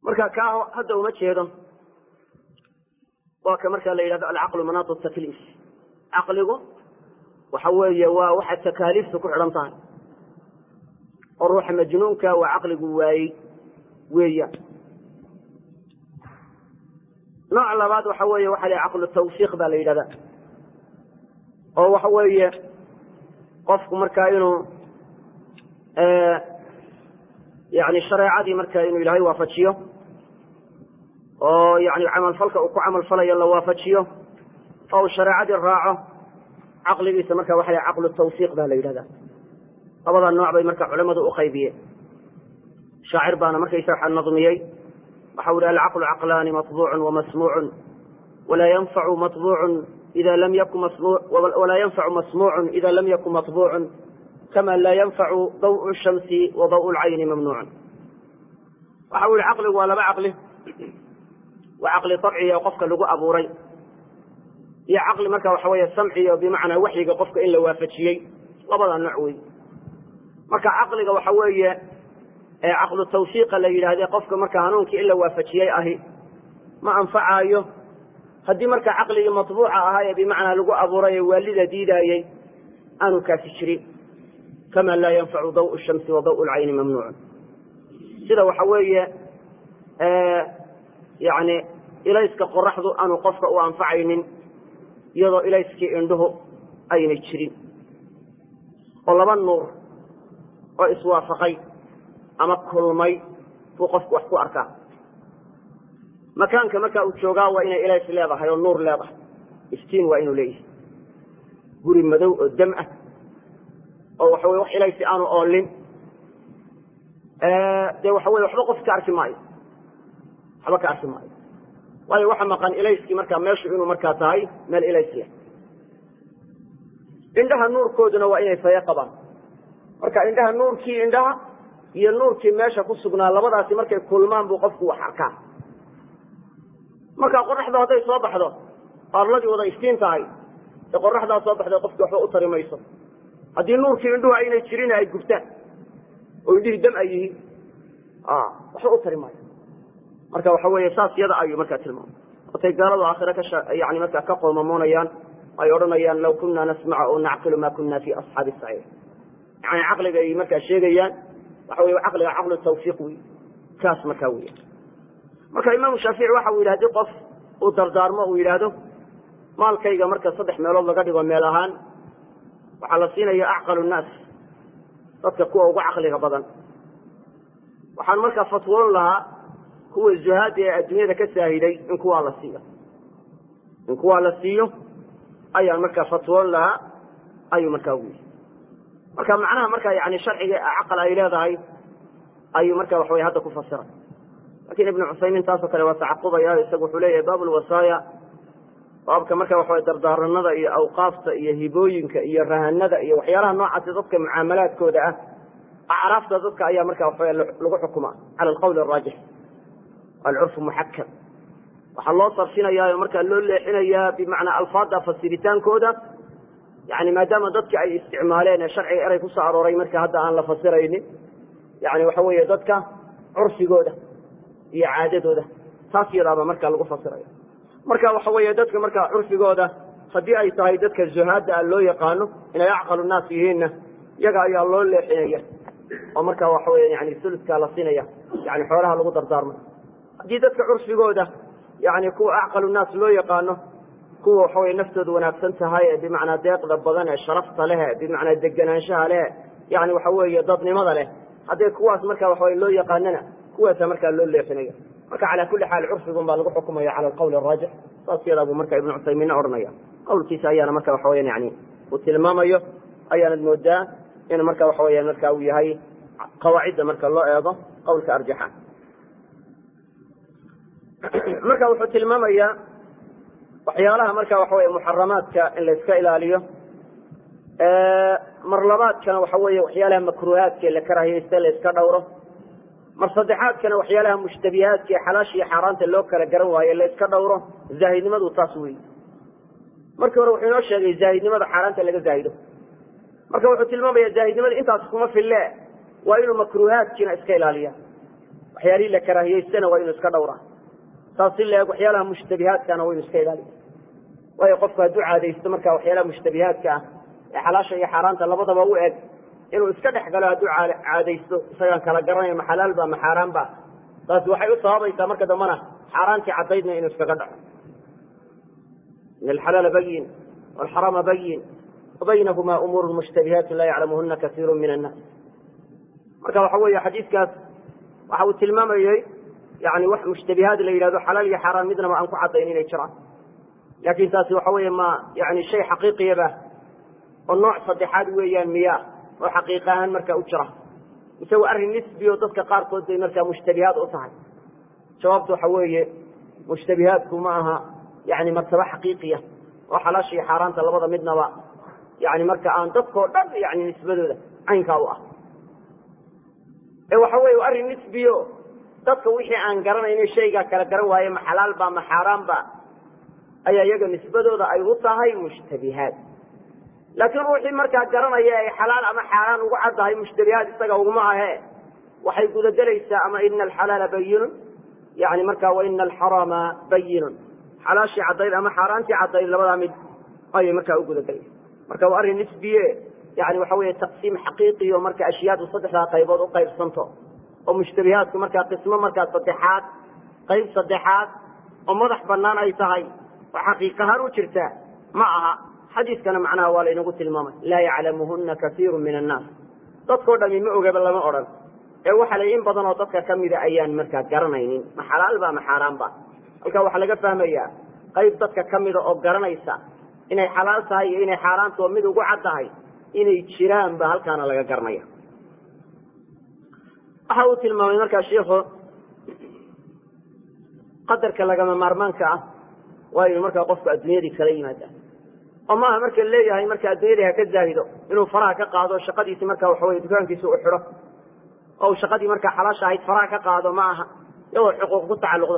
marka ka hadda uma jeedo waa ka marka la yiraahdo al-aql manatu at-taklif aqligu waxa weeye waa waxa takaalifta ku xiran tahay oo ruuxa majnuunka waa aqligu weeya nooc labaad waxa weeye waxa la aql tawfiiq baa la yiraahdaa oo waxa weeye qofku marka inuu يعني شريعتي marka inuu ilaahay waafajiyo oo yani amal falka uu ku amal falayo la waafajiyo oo shariicadii raaco aqligiisa marka waxa ay aql tawfiiq baa la yiraahdaa labada nooc bay marka culimadu u qaybiyeen shaacir baana marka isaga nadmiyay waxa uu al-aql aqlan matbu'un wa masmu'un ولا ينفع مطبوع إذا لم يكن مسموع ولا ينفع مسموع إذا لم يكن مطبوع كما لا ينفع ضوء الشمس وضوء العين ممنوع وحول عقله ولا بعقله وعقل طبعي وقفك لقوا أبوري يا عقل مركا وحوية السمعي بمعنى وحي قفك إلا وافتشي لبضا النعوي مركا عقلك وحوية عقل التوثيق اللي هذا قفك مركا هنونك إلا وافتشي أهي ما أنفع أيه هدي مركا عقلي مطبوعة أهي بمعنى لقوا أبوري والدة ديداي أنو كافشري كما لا ينفع ضوء الشمس وضوء العين ممنوع سيدا وحوية يعني إليسك قرحضو أنو قفك وأنفعين يضو إليسك عنده أين تشرين والله النور وإسوافقي أما كل مي فوقفك وحكو أركا مكانك مكا أتشوغا وإن إليس لابح يو النور لابح استين وإنو ليه قري مدو الدمعة أو حوي وح إليس أنا أولين ده وحوي وحبا قف كعرف معي حبا كعرف معي وهي وح مكان إليس كي مركا ماشي إنه مركا تاي مال إليس له عندها النور كودنا وإن فيقبا مركا عندها النور كي عندها هي النور كي ماشي قصقنا لبضع سي مركا كل ما بوقفك وحركا مركا قرح ده هذا يصبح ده أرلدي وضع استين تاي يقرح ده صبح ده قفك وحو أطري ما يصب هذه النور كي عنده عين يشرينها أي قفتان ويديه دم أيه وحو أطري ما يصب مركا وحوي يساس يضع أيه مركا تلمام وتيقال الله آخرك يعني مركا كقوم ممونيان أي أرنيان لو كنا نسمع أو نعقل ما كنا في أصحاب السعير يعني عقل جاي مركا شيء وحوي عقل التوفيق كاس مكاوية مركا إمام الشافعي وحوي ولاده قف ودردار ما ولاده مال كيجا مركا صدح ميل الله قد وميلهان وعلى الصين هي أعقل الناس تتكوا وعقلها بدن وحن مركا فتوى لها هو الجهاد الدنيا كساهلي إن كوا على الصين إن كوا على الصين أي مركا فتوى لها أي مكاوي مركا معناها مركا يعني شرعي عقل إلى ذا أي مركا وحوي هذا كفسره لكن ابن عثيمين تاسك لو تعقب يا يسوق حليه باب الوصايا بابك مركا وحوي دردارنده iyo awqaafta iyo hibooyinka iyo rahanada iyo waxyaalaha noocaas dadka mucaamalaadkooda ah acraafta dadka ayaa markaa waxay lagu xukumaa ala alqawl arrajih al-urf muhakkam waxa loo sarfinayaa markaa loo leexinayaa bimaana alfaada fasiritaankooda yani maadaama dadka ay isticmaaleen sharciga eray ku soo arooray marka hadda aan la fasiraynin yani waxa weeye dadka urfigooda iyo caadadooda taas yaraaba marka lagu fasirayo marka waxa weeye dadka marka urfigooda hadii ay tahay dadka zuhaada loo yaqaano inay aqalu naas yihiin yaga ayaa loo leexinaya oo marka waxa weeye yani sulka la siinaya yani xoolaha lagu dardaarmo hadii dadka urfigooda yani kuwa aqalu naas loo yaqaano kuwa waxa weeye naftooda wanaagsan tahay bimaana deeqda badan ee sharafta leh bimaana deganaanshaha leh yani waxa weeye dadnimada leh hadii kuwaas marka waxa weeye loo yaqaanana kuwaas marka loo leexinaya marka على كل حال عرفهم بالغ حكمه على القول الراجح صار ابو مركا ابن عثيمين اورنيا قول كيس ايانا مركا وحويان يعني وتلماميو ايانا المودا ان مركا وحويان مركا ويahay قواعد مركا لو ايضا قولك ارجحان مركا وحو تلماميا waxyaalaha marka waxa weeye muharramaadka in la iska ilaaliyo marlabaadkana waxa weeye waxyaalaha makruuhaadka la karaahiyeysta la iska dhowro مرصدحات كانوا وحيالها مشتبهات كي حلاشي حارانت اللو كلا قروا اللي اسكا دوره زاهد نمد وتصوي marka hore wuxuu noo sheegay zaahidnimada xaraanta laga zaahido marka wuxuu tilmaamayaa zaahidnimada intaas kuma fille waa inuu makruuhaadkina iska ilaaliya waxyaalihii la karaahiyeystana waa inuu iska dhowraa saas si leeg waxyaalaha mushtabihaadkana waa inuu iska ilaaliya waayo qofku hadduu caadaysto markaa waxyaalaha mushtabihaadka ah ee xalaasha iyo xaaraanta labadaba u eg inuu iska dhex galo hadduu caadaysto isagaan kala garanayo ma xalaal ba ma xaaraan ba taasi waxay u sababaysaa marka dambana xaaraantii caddaydna inuu iskaga dhaco in alxalaala bayin walxaraama bayin wabaynahumaa umuuru mushtabihaatu laa yaclamuhuna kasiiru min annaas marka waxa weeye xadiidkaas waxa uu tilmaamayey yani wax mushtabihaad la yidhahdo xalaal iyo xaaraan midnaba aan ku caddayn inay jiraan laakin taasi waxa weeye ma yani shay xaqiiqiyaba oo nooc saddexaad weeyaan miyaa oo xaqiiq ahaan marka u jira mise waa arrin nisbi oo dadka qaarkood bay markaa mushtabihaad u tahay jawaabtu waxa weeye mushtabihaadku ma aha yani martaba xaqiiqiya oo xalaasha iyo xaaraanta labada midnaba yani marka aan dadkao dhan yani nisbadooda caynkaa u ah ee waxa weye waa arrin nisbiyo dadka wixii aan garanayno shaygaa kala garan waaye ma xalaal ba ma xaaraan ba ayaa iyaga nisbadooda ay u tahay mushtabihaad laakiin ruuxii markaa garanaya ay xalaal ama xaaraan ugu caddahay mushtabihaad isaga uguma ahe waxay gudagelaysaa ama ina alxalaala bayinun yani markaa wa ina alxaraama bayinun xalaashii caddayd ama xaaraantii caddayd labadaa mid ayay markaa u gudagelaysa marka waa arrin nisbiye yani waxa weeye taqsiim xaqiiqiyo marka ashyaadu saddexdaa qaybood u qaybsanto oo mushtabihaadku markaa qismo markaa saddexaad qayb saddexaad oo madax banaan ay tahay oo xaqiiqahaan u jirta ma aha xadiiskana macnaha waa laynagu tilmaamay laa yaclamuhuna kaiiru min annaas dadkao dhami ma ogaba lama odhan ee waxa la in badan oo dadka kamida ayaan markaa garanaynin ma xalaal ba ma xaaraan ba halkaa waxaa laga fahmayaa qayb dadka kamida oo garanaysa inay xalaal tahay iyo inay xaaraantao mid ugu cad tahay inay jiraan ba halkaana laga garanaya waxa uu tilmaamay markaa shiikhu qadarka lagama maarmaanka ah waa inuu markaa qofku adduunyadii kala yimaada oo maaha marka leeyahay marka adduunyadii ha ka zaahido inuu faraha ka qaado shaqadiisi marka waxaweye dukaankiisa u xidho oo shaqadii markaa xalaasha ahayd faraha ka qaado ma aha iyadoo xuquuq ku tacalluqdo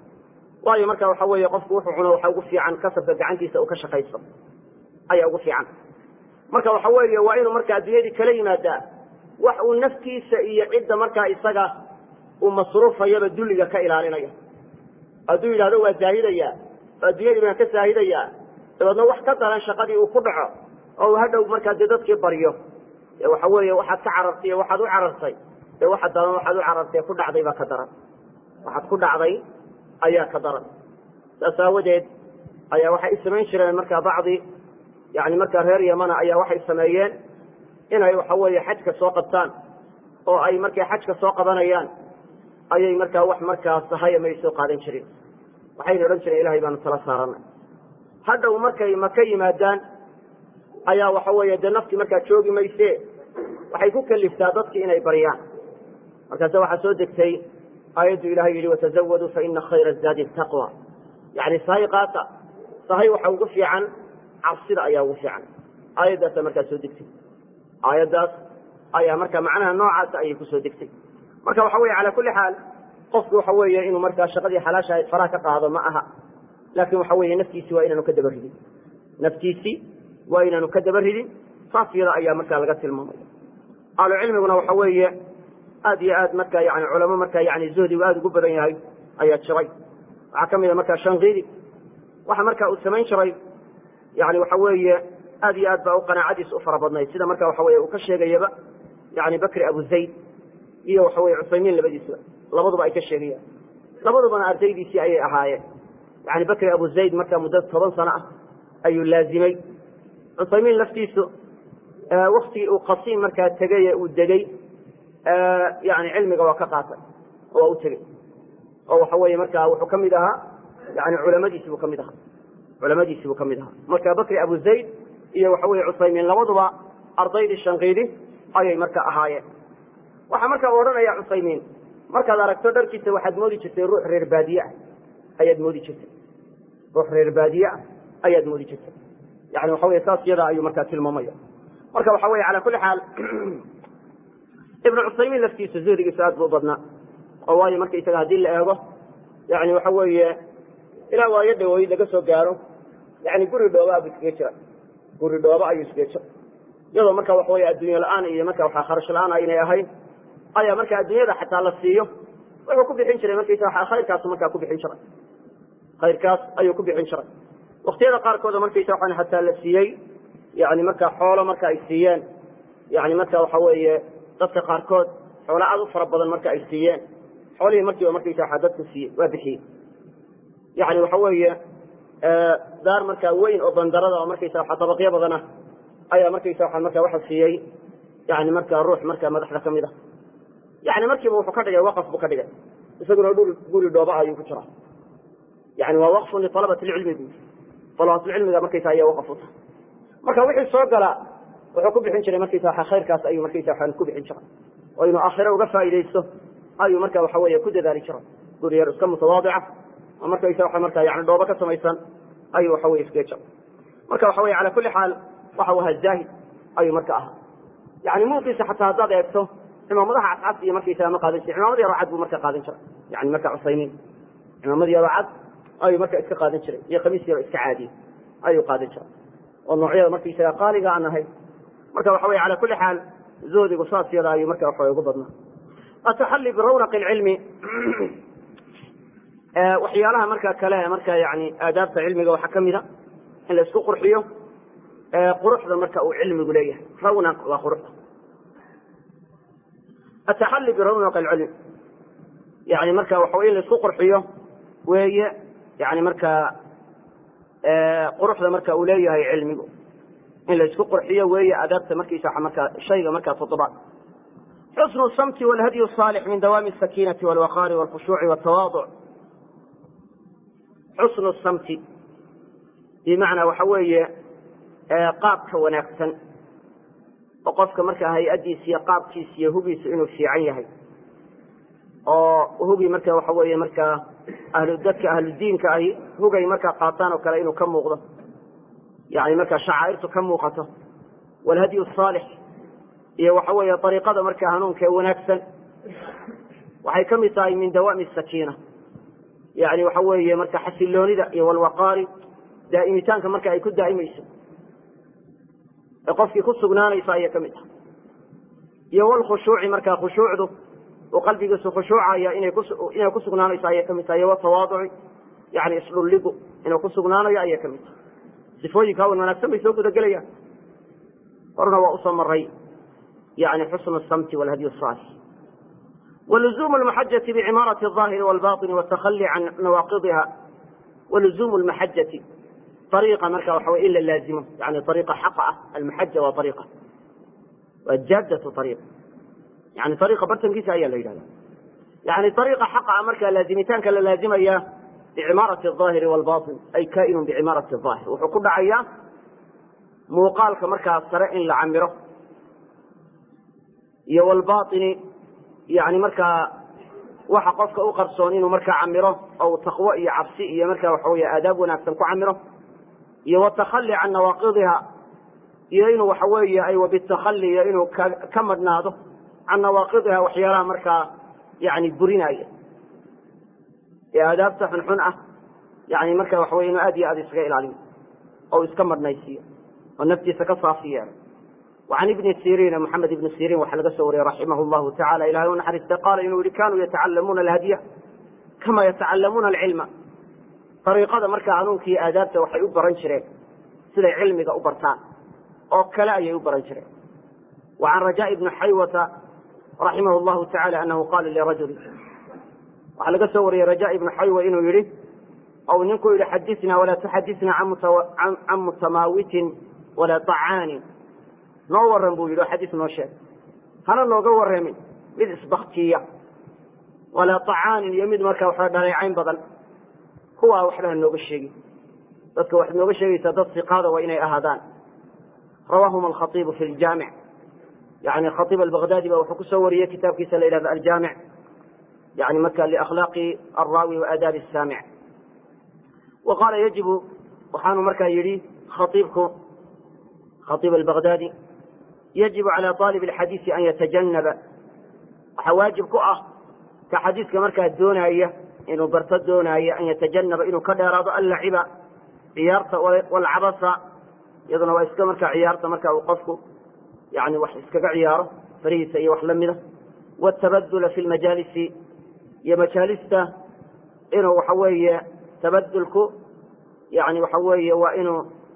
waayo marka waxa weeye qofku wuxuu cuno waxa ugu fiican kasabka gacantiisa uu ka shaqaysto ayaa ugu fiican marka waxa weeye waa inuu marka adduunyadii kala yimaadaa wax uu naftiisa iyo cidda markaa isaga uu masruufayaba dulliga ka ilaalinayo hadduu yidhahdo waa zaahidaya adduunyadii baan ka zaahidayaa dabeedna wax ka daran shaqadii uu ku dhaco oo uu hadhow markaa dee dadkii baryo dee waxa weeye waxaad ka carartay iyo waxaad u carartay dee waxa daran waxaad u carartay ku dhacday baa ka daran waxaad ku dhacday ayaa ka daran saas aawadeed ayaa waxay samayn jireen markaa bacdi yani markaa reer yamana ayaa waxay sameeyeen inay waxa weeye xajka soo qabtaan oo ay markay xajka soo qabanayaan ayay markaa wax markaa sahaya may soo qaadan jirin waxayna odhan jireen ilahay baanu tala saaranay hadhow markay maka yimaadaan ayaa waxa weeye dee naftii markaa joogi mayse waxay ku kaliftaa dadkii inay baryaan markaase waxaa soo degtay aayaddu ilahay yihi watazawaduu faina khayra zaadi taqwa yani sahay qaata sahay waxa ugu fiican cabsida ayaa ugu fiican aayaddaasa markaa soo degtay aayaddaas ayaa marka macnaha noocaasa ayay kusoo degtay marka waxa weye cala kulli xaal qofku waxa weeye inuu markaa shaqadii xalaasha ahayd faraha ka qaado ma aha laakin waxa weeye naftiisi waa inaanu ka daba ridin naftiisii waa inaanu ka daba ridin saas yada ayaa markaa laga tilmaamaya ahlu cilmiguna waxa weeye aad iyo aad marka yani culamo markaa yani zuhdigu aada ugu badan yahay ayaa jiray waxaa kamid a markaa shanqidi waxa marka uu samayn jiray yani waxa weeye aad iyo aad baa u qanaacadiis u fara badnayd sida marka waxa weye uu ka sheegayaba yani bakri abu zayd iyo waxa weye cusaymiin labadiisba labaduba ay ka sheegayaan labadubana ardaydiisii ayay ahaayeen yani bakri abu zayd markaa muddo 10 sano ah ayuu laazimay cusaymiin laftiisu waktigii uu qasiim markaa tegay uu degay yani cilmiga waa ka qaatay oo waa u tegey oo waxa weeye markaa wuxuu kamid ahaa yani culamadiisi buu kamid ahaa marka bakri abu zayd iyo waxa weye cusaymiin labaduba ardaydii shanqiidi ayay marka ahaayeen waxaa markaa u odhanaya cusaymiin markaad aragto dharkiisa waxaad moodi jirtay ruux reer baadiye ah ayaad moodi jirtay yani waxa weye saas yadaa ayuu markaa tilmaamaya marka waxa weye cala kulli xaal ibnu cusaymiin laftiisa zuhdigiisa aad buu badnaa oo waayo marka isaga haddii la eego yani waxa weeye ilaa waayo dhawoyd laga soo gaaro yani guri dhooba buu iskaga jira guri dhooba ayuu iskaga jira iyadoo marka waxa weye adduunye la-aan iyo marka waxa kharash la-aan aynay ahayn ayaa marka adduunyada xataa la siiyo wuxuu ku bixin jiray markaysa khayrkaas markaa ku bixin jiray khayrkaas ayuu ku bixin jiray waqtiyada qaarkood markaysa waxaan hataa la siiyey yani markaa xoolo marka ay siiyeen yani marka waxa weeye dadka qaarkood xoolo aad u fara badan marka ay siiyeen xoolihii markiiba markaysa waxa dadku siiyey waa bixiyey yani waxa weeye daar markaa weyn oo bandarada oo markaysa waxa dabaqyo badan ah ayaa markaysa waxa markaa waxa siiyey yani markaa ruux markaa madaxda ka mid ah yani markiiba wuxuu ka dhigay waqaf buu ka dhigay isaguna guri dhooba ayuu ku jiraa yani waa waqfun litalabati lcilmi talabatulcilmiga markaysa ayaa waqaf u tahay marka wixii soo gala wuxuu ku bixin jiray markaysa waxa khayrkaas ayuu markaysa waxa ku bixin jiray oo inuu aakhiro uga faa'iidaysto ayuu marka waxa weeye ku dadaali jiray guri yar iska mutawaadica oo markaysa waxa marka yani dhooba ka samaysan ayuu waxa weeye iska jiray marka waxa weeye ala kulli xaal waxa uu ahaa zaahid ayuu marka ahaa yani muuqiisa xataa haddaad eegto cimaamadaha cascas iyo markaysa ma qaadan jiray cimaamad yaroo cad buu marka qaadan jiray yani marka cusaymiin cimaamad yaroo cad ayuu marka iska qaadan jiray iyo khamiis yaroo iska caadiya ayuu qaadan jiray oo noocyada markaysaga qaaliga aan ahay marka waxa weye ala kulli xaal zoodigu saas yada ayuu marka waxa ugu badnaa ataxalli birawnaaqi lcilmi waxyaalaha marka kale marka yani aadaabta cilmiga waxaa kamida in la isku qurxiyo quruxda marka uu cilmigu leeyahay rawnaq waa quruxda ataxalli birawnaaqi lcilmi yani marka waxa in la isku qurxiyo weeye yani marka quruxda marka uu leeyahay cilmigu in la isku qurxiyo weeye adaabta markiisa marka shayga marka toddobaad xusnu samti walhadyu saalix min dawaami asakiinati walwaqaari walkhushuuci waltawaaduc xusnu samti bimacnaa waxa weeye qaabka wanaagsan oo qofka marka hay-adiisa iyo qaabkiisa iyo hugiisa inuu fiican yahay oo hugi marka waxa weeye markaa dadka ahludiinka ahi hugay markaa qaataan oo kale inuu ka muuqdo yani markaa shacaa'irtu ka muuqato walhadyu saalix iyo waxa weeye ariiqada markaa hanuunka ee wanaagsan waxay ka mid tahay min dawaami sakiina yani waxa weeye marka xasiloonida iyo walwaqaari daa'imitaanka marka ay ku daa'imayso ee qofkii ku sugnaanaysa ayay ka mid tahay iyo walkhushuuci markaa khushuucdu oo qalbigiisu khushuucaya inay ku sugnaanayso ayay ka mid tahay iyo watawaaduci yani isdhulligu inuu ku sugnaanayo ayay ka mid tahay sifooyinka wan wanaagsan bay soo gudagelayaan horna waa usoo maray yani xusnu samti walhadyu saalix waluzuumu lmaxajati bicimaarati alظaahiri walbaطini watakhali can nawaaqidiha waluzuumu lmaxajati ariiqa marka waxa wey in la laazimo yani ariiqa xaqa ah almaxaja waa ariiqa waa jaadatu ariiq yani ariiqa bartankiisa ayaa la yidhahda yani ariiqa xaqa ah marka laazimitaanka la laazimaya bicimaarati aahiri walbain ay kainun bicimaarati aahir wuxuu ku dhacayaa muuqaalka markaa sare in la camiro iyo walbaini yani markaa waxa qofka u qarsoon inuu markaa camiro oo taqwo iyo cabsi iyo marka waxa wey aadaab wanaagsan ku camiro iyo watakhali can nawaaqidiha iyo inuu waxa weeye ay wabitakhali iyo inuu ka madhnaado can nawaaqidiha waxyaalaha markaa yani burinaya ee aadaabta xunxun ah yani marka waxa wey inuu aad iyo aad iskaga ilaaliyo oo iska madhnaysiiyo oo naftiisa ka saafi yeelo وعن ابن سيرين محمد بن سيرين وحلق سوري رحمه الله تعالى إلى هنا حديث قال إنه كانوا يتعلمون الهدي كما يتعلمون العلم طريقة مركا عنونك آدابته وحي أبران شرين سيدي علمك أبرتان أو كلاء أبران شرين وعن رجاء بن حيوة رحمه الله تعالى أنه قال لرجل وحلق سوري رجاء بن حيوة إنه يريد أو ننكو يحدثنا ولا تحدثنا عن متماوت ولا طعان noo waran buu yidhi xadiis noo sheeg hana nooga warramin mid isbaktiya walaa طacaanin iyo mid markaa waxa dhaleecayn badan kuwaa waxba ha nooga sheegi dadka waxaad nooga sheegaysaa dad siqaada waa inay ahaadaan rawaahuma alkhaiibu fi ljaamic yani khaiib albagdaadi ba wuxuu kusoo wariyey kitaabkiisa la yidhahdo aljaamic yani marka liakhlaaqi alraawi waadaabi asaamic wa qaala yajibu waxaanu markaa yidhi khaiibku khaiib albagdaadi يجب على طالب الحديث أن يتجنب واجب كؤه كحديث كمركة الدونية إنه برتد دونية أن يتجنب إنه كدر اللعب عيارة والعبص يظن وإسك مركة عيارة مركة وقفه يعني وإسك عيارة فريسة وحلمده والتبذل في المجالس iyo majaalista inuu waxa weeye tabadulku yani waxa weeye waa inuu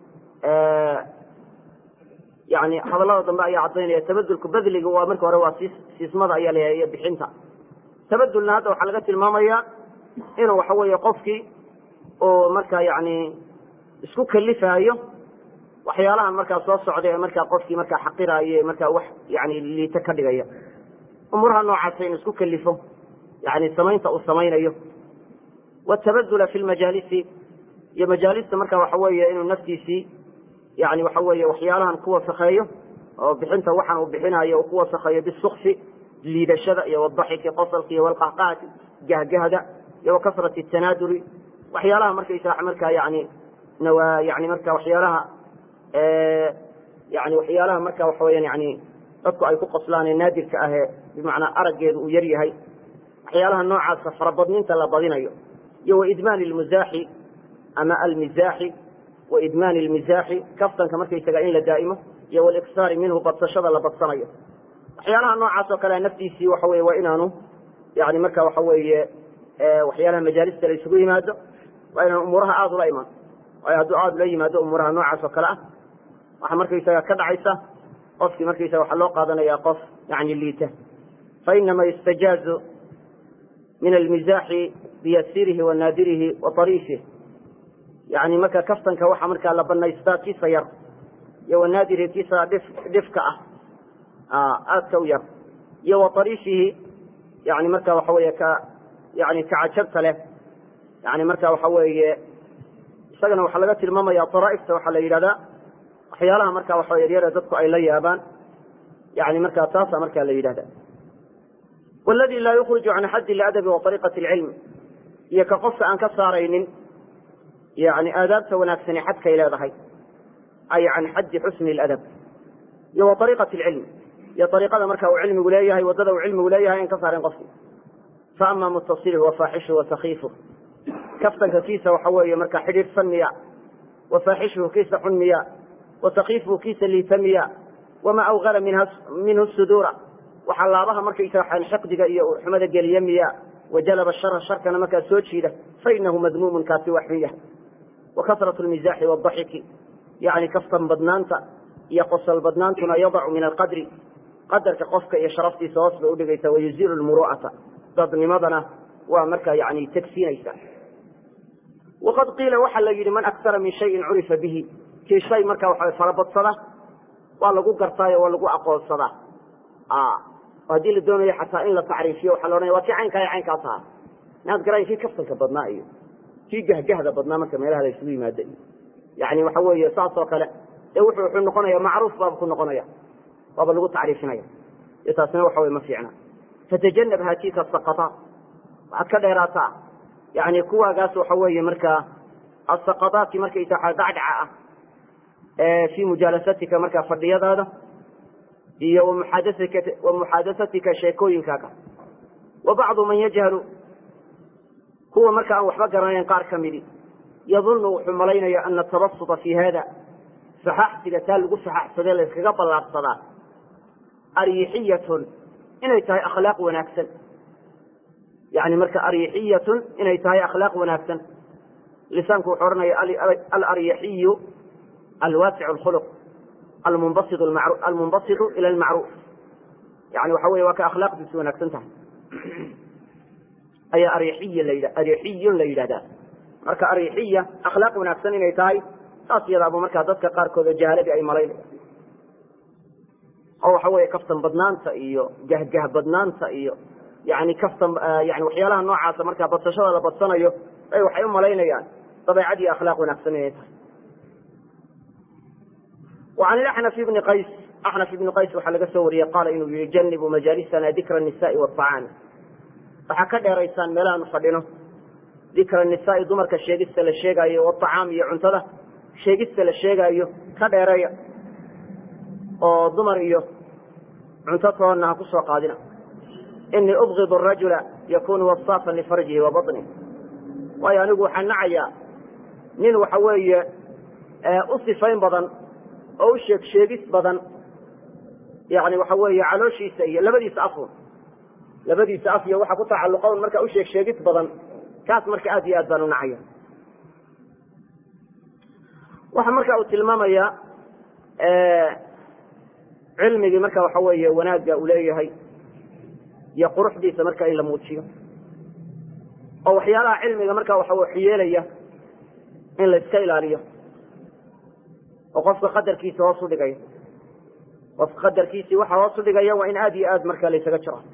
yani hadallada dambe ayaa caddaynaya tabadulku badliga waa marka hore waa siismada ayaa leeyahay iyo bixinta. tabadulna hadda waxaa laga tilmaamaya inuu waxa weeye qofkii oo markaa yani isku kalifaayo waxyaalahan markaa soo socda ee markaa qofkii markaa xaqiraayo markaa wax yani liita ka dhigaya. umuraha noocaasa inuu isku kalifo yani samaynta uu samaynayo. watabadula fi lmajaalisi iyo majaalista marka waxa weeye inuu naftiisii yani waxa weeye waxyaalahan ku wasakheeyo oo bixinta waxaan uu bixinayo ku wasakheeyo bisukfi liidashada iyo wadaxiki qosalka iyo walqahqahati gahgahda iyo kasrati tanaaduri waxyaalaha markaysaa markaa yani yani marka waxyaalaha yani waxyaalaha marka waxa weeyaan yani dadku ay ku qoslaan ee naadirka ah ee bimacnaa araggeedu uu yar yahay waxyaalaha noocaasa farabadninta la badinayo iyo waidmaan lmuzaaxi ama almizaaxi waidmaan lmizaaxi kaftanka markaysaga in la daa'imo iyo waliksaari minhu badsashada la badsanayo waxyaalaha noocaas oo kale naftiisii waxa weye waa inaanu yani marka waxa weeye waxyaalaha majaalista la isugu yimaado waa inaan umuuraha aada ula imaan waayo hadduu aada ula yimaado umuuraha noocaas oo kale ah waxaa markaysaga ka dhacaysa qofkii markaysaga waxaa loo qaadanaya qof yani liita fainama yustajaazu min almizaaxi biyasiirihi wa naadirihi wa ariifih yani marka kaftanka waxa markaa la banaystaa kiisa yar iyo wanaadirihi kiisa dhifka ah aadka u yar iyo wa ariifihi yani marka waxa weeye yani kacajabta leh yani marka waxa weeye isagana waxaa laga tilmaamaya daraaifta waxaa la yidhahdaa waxyaalaha marka waxa yaryare dadku ay la yaabaan yani marka taasa marka la yidhahda wاladi laa yukriju can xaddi اladabi wa ariiqati اlcilm iyo ka qofka aan ka saaraynin yani aadaabta wanaagsani xadkay leedahay ay can xaddi xusni اladab iyo wa ariiqati اlcilm iyo ariiqada marka uu cilmigu leeyahay wadada uu cilmigu leeyahay an ka saaren qofki faama mutaصilhu wafaaxishu wasakhiifu kaftanka kiisa waxa weeye marka xidhiidhsan miya wafaaxishu kiisa xun miya wasakiifu kiisa liita miya wamaa awgala minhu suduura waxaa laabaha markaysaga xiqdiga iyo xumada geliye miya wajalaba shara sharkana markaa soo jiida fainahu madmuumun kaasi waa xun yahay wakasratu lmizaaxi wadaxiki yani kaftan badnaanta iyo qosol badnaantuna yadacu min alqadri qadarka qofka iyo sharaftiisa hoos bay udhigaysa wayuziilu lmuru'ata dadnimadana waa markaa yani tagsiinaysa waqad qiila waxaa la yidhi man aktara min shayin curifa bihi kii shay markaa waxa farabadsada waa lagu gartaayo waa lagu aqoonsadaa haddii la doonayo xataa in la tacriifiyo waxaa la odhanaya waa kii caynkaa caynkaas ahaa inaad garan kii kaftanka badnaa iyo kii gahgahda badnaa marka meelaha la isugu yimaada iyo yani waxa weeye saas oo kale ee wuxuu noqonaya macruuf baaba ku noqonaya waaba lagu tacriifinaya iyo taasina waxa weye ma fiicna fatajanab haatiika asaqataa waxaad ka dheeraataa yani kuwaagaas waxa weeye markaa asaqadaadki markaysa dhacdhaca ah fii mujaalasatika markaa fadhiyadaada iyo wamuxaadasatika sheekooyinkaaga wa bacdu man yajhalu kuwa marka aan waxba garanayn qaar ka midi yadunnu wuxuu malaynaya ana atabasuta fi hada faxaxsiga taa lagu faxaxsadee la iskaga ballaarsadaa ariixiyatun inay tahay akhlaaq wanaagsan yani marka ariixiyatun inay tahay akhlaaq wanaagsan lisaanku wuxuu odhanaya alariixiyu alwaasic اkhuluq almunbasitu ila almacruuf yani waxa wey waa ka akhlaaqdiisu wanaagsan tahay ayaa ariixiyun la yidhahdaa marka ariixiya akhlaaq wanaagsan inay tahay saas iyadaaba markaa dadka qaarkood oo jahaaladii ay malaynaya oo waxa weeye kaftan badnaanta iyo gahgah badnaanta iyo yani kaftan yani waxyaalaha noocaasa markaa badsashada la badsanayo ay waxay u malaynayaan dabeecad iyo akhlaaq wanaagsan inay tahay وعن الأحنف بن قيس أحنف بن قيس waxaa laga soo wariyey qaala inuu yihi janibuu majaalisana dikra النisaaءi والطacaami waxaa ka dheeraysaan meelahaanu fadhino dikra الnisaaءi dumarka sheegista la sheegaayo والطacaam iyo cuntada sheegista la sheegaayo ka dheereeya oo dumar iyo cunto toonna ha ku soo qaadina inii ubغid الrajula yakunu waصاafا lifarjihi وabaطnih waayo anigu waxaan nacayaa nin waxa weeye u sifayn badan oo u sheegis badan yani waxa weeye calooshiisa iyo labadiisa afun labadiisa af iyo waxa ku tacalluqa marka u sheegid badan kaas marka aad iyo aad baan u nacaya waxa marka uu tilmaamaya cilmiga marka waxa weeye wanaaga uu leeyahay iyo quruxdiisa marka in la muujiyo oo waxyaalaha cilmiga marka waxa uu xiyeelaya in la iska ilaaliyo oo qofka qadarkiisa hoos u dhigay qofka qadarkiisa waxa hoos u dhigaya waa in aad iyo aad marka la isaga jiro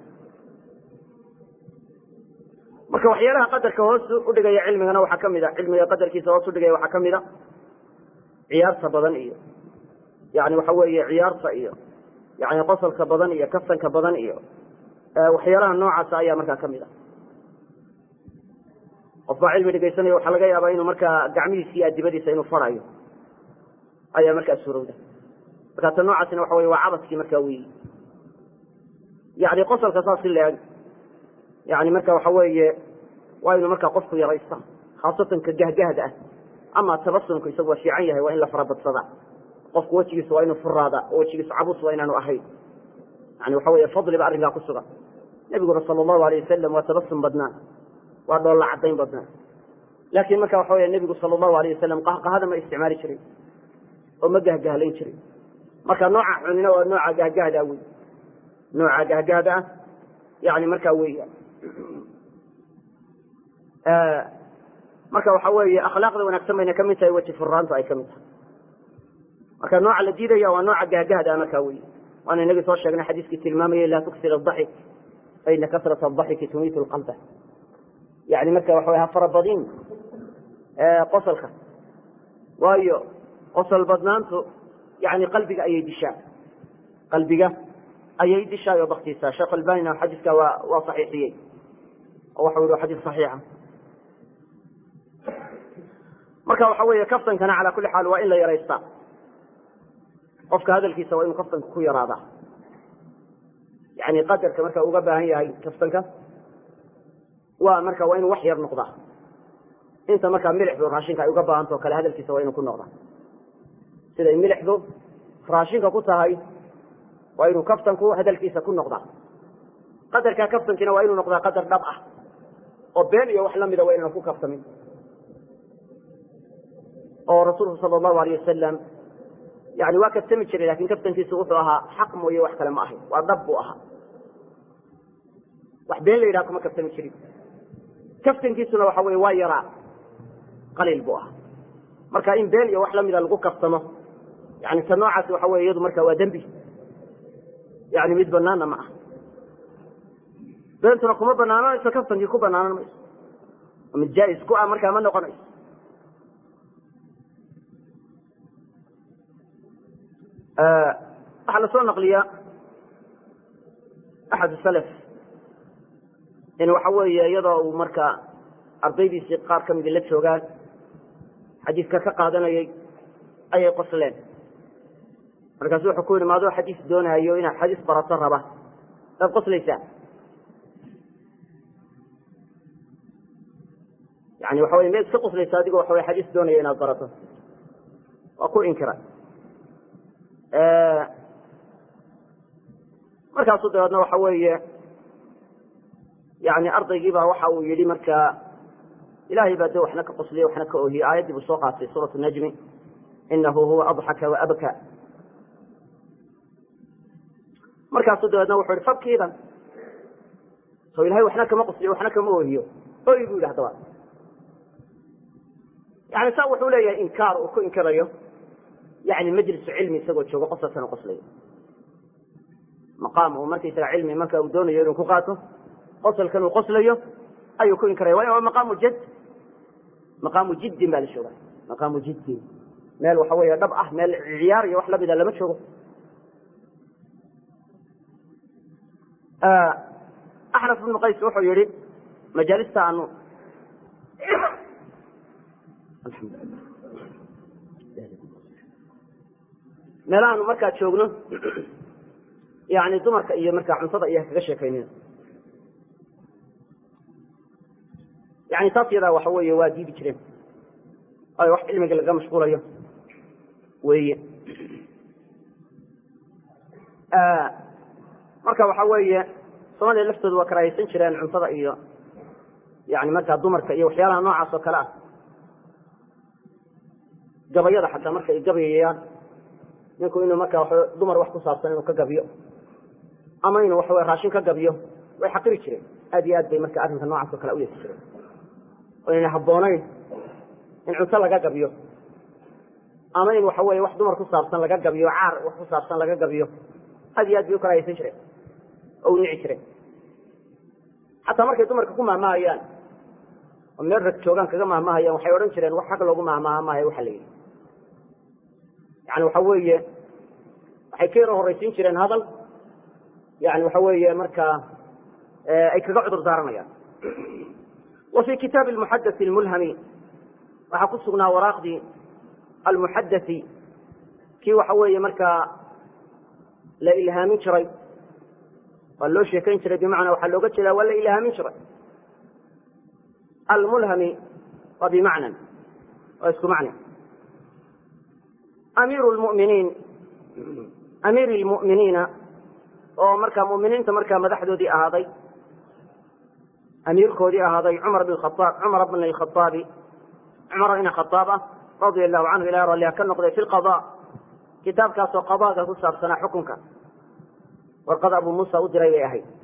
marka waxyaalaha qadarka hoos u dhigaya cilmigana waxa kamid ah cilmiga qadarkiisa hoos u dhigaya waxa kamid ah ciyaarta badan iyo yani waxa weeye ciyaarta iyo yani qosolka badan iyo kaftanka badan iyo waxyaalaha noocaas ayaa markaa kamid ah qofka cilmi dhigaysanaya waxa laga yaabaa inuu markaa gacmihiisa iyo adibadiisa inuu farayo ayaa markaa suurowda marka tan noocaasina waxa weeye waa cabadkii markaa weyi yani qosolka saas leeg yani marka waxa weeye waa inuu markaa qofku yaraysta khaasatan ka gahgahda ah ama tabasumku isagu waa fiican yahay waa in la farabadsada qofku wejigiisa waa inuu furaada oo wejigiisa cabus waa inaanu ahayn yani waxa weeye fadli ba arrinkaa ku sugan nabiguna sala allahu alayh wasalam waa tabasum badnaa waa dhoolla cadayn badnaa laakiin marka waxa weeye nebigu sala allahu alayh wasalam qahqahada ma isticmaali jirin oo ma gahgahlayn jirin marka nooca xunina waa nooca gahgahda wey nooca gahgahda ah yani markaa weya marka waxa weeye akhlaaqda wanaagsan bayna kamid tahay weji furaanta ay kamid tahay marka nooca la diidaya waa nooca gahgahda markaa wey waana inagii soo sheegnay xadiiskii tilmaamayay laa tuksir adaxik faina kasrata adaxiki tumiitu lqalba yani marka waxa ha farabadin qosolka waayo qosol badnaantu yani qalbiga ayay dishaa oo baktiisa sheekh albanina xadiiska waa saxiixiyey oo waxa yihi xadiis saxiixa marka waxa weeye kaftankana calaa kulli xaal waa in la yaraystaa qofka hadalkiisa waa inuu kaftanka ku yaraadaa yani qadarka marka uga baahan yahay kaftanka waa inuu wax yar noqdaa inta markaa milixdu raashinka ay uga baahantao kale hadalkiisa waa inuu ku noqdaa siday milixdu raashinka ku tahay waa inuu kaftanku hadalkiisa ku noqdaa qadarka kaftankiina waa inuu noqdaa qadar dhab ah oo been iyo wax lamida waa inaan ku kaftamin oo rasuulku sala allahu alayh wasalam yani waa kaftami jiray lakin kaftankiisu wuxuu ahaa xaq mooye wax kale ma ahayn waa dhab buu ahaa wax been la yidhaha kuma kaftami jirin kaftankiisuna waxa weye waa yaraa qaliil buu ahaa marka in been iyo wax lamida lagu kaftamo yani ta noocaasi waxa weye iyadu marka waa dembi yani mid banaana ma aha beentuna kuma banaananayso kaftankii ku banaanan mayso mid jaa-is ku ah markaa ma noqonayso waxaa lasoo naqliya axad salaf in waxa weeye iyadoo uu marka ardaydiisii qaar kamidi la joogaan xadiiska ka qaadanayay ayay qosleen markaasu wuxuu ku yihi maadoo xadiis doonaayo inaad xadiis barato raba waad qoslaysaa yani waxa wey miyaad iska qoslaysaa adigoo waxa wey xadiis doonaya inaad barato waa ku inkira markaasu dabeedna waxa weeye yani ardaygiiba waxa uu yihi marka ilahay baa de waxna ka qosliye waxna ka ohiye aayaddii buu soo qaatay suurat najmi inahu huwa adxaka waabka markaasu dabeedna wuxuu yihi fabkiidan so ilahay waxna kama qosliyo waxna kama ohiyo oy buu yidhi hadaba yani saa wuxuu leeyahay inkaar uu ku inkirayo yani majlisu cilmi isagoo joogo qosalkana qoslayo maqaam uu markaysaga cilmi marka uu doonayo inuu ku qaato qosalkan uu qoslayo ayuu ku inkiraya waa maqaamu jadd maqaamu jiddin baa la jooga maqaamu jiddin meel waxa weeye dhab ah meel ciyaar iyo wax lamida lama joogo axnaf ibnu qays wuxuu yihi majaalista aanu meelahaanu markaa joogno yani dumarka iyo markaa cuntada iyo kaga sheekaynina yani taas yadaa waxa weeye waa diidi jireen ayo wax cilmiga laga mashquulayo weye marka waxa weeye Soomaaliya laftoodu waa karaahaysan jireen cuntada iyo yani markaa dumarka iyo waxyaalaha noocaas oo kale ah gabayada xataa marka ay gabayayaan ninku inuu markaa dumar wax ku saabsan inuu ka gabiyo ama inuu waxa raashin ka gabiyo way xaqiri jireen aad iyo aad bay marka arrinka noocaas oo kale u yeesi jireen oo inay habboonayn in cunto laga gabiyo ama in waxa wax dumar ku saabsan laga gabiyo caar wax ku saabsan laga gabiyo aad iyo aad bay u karaahaysan jireen oo nici jireen xataa markay dumarka ku maahmaahayaan oo meel rag joogaan kaga maahmaahayaan waxay odhan jireen wax xaq loogu maahmaaha maayo waxa la yidhi yani waxa weeye waxay ka yaro horraysiin jireen hadal yani waxa weeye markaa ay kaga cudur daaranayaan wa fi kitaabi almuxadathi almulhami waxaa ku sugnaa waraaqdii almuxadathi kii waxa weeye markaa la ilhaamin jiray waa loo sheekayn jiray bimacnaa waxaa looga jeedaa waa la ilhaamin jiray almulhami waa bimacnan waa isku macne amiiru lmu'miniina oo markaa mu'miniinta markaa madaxdoodii ahaaday amiirkoodii ahaaday cumar bn alkhaaabi cumar ibn khaaab ah radia allahu canhu ilahi ralliha ka noqday fi lqada kitaabkaasoo qadaaga ku saabsanaa xukunka warqada abu muusa u diray bay ahayd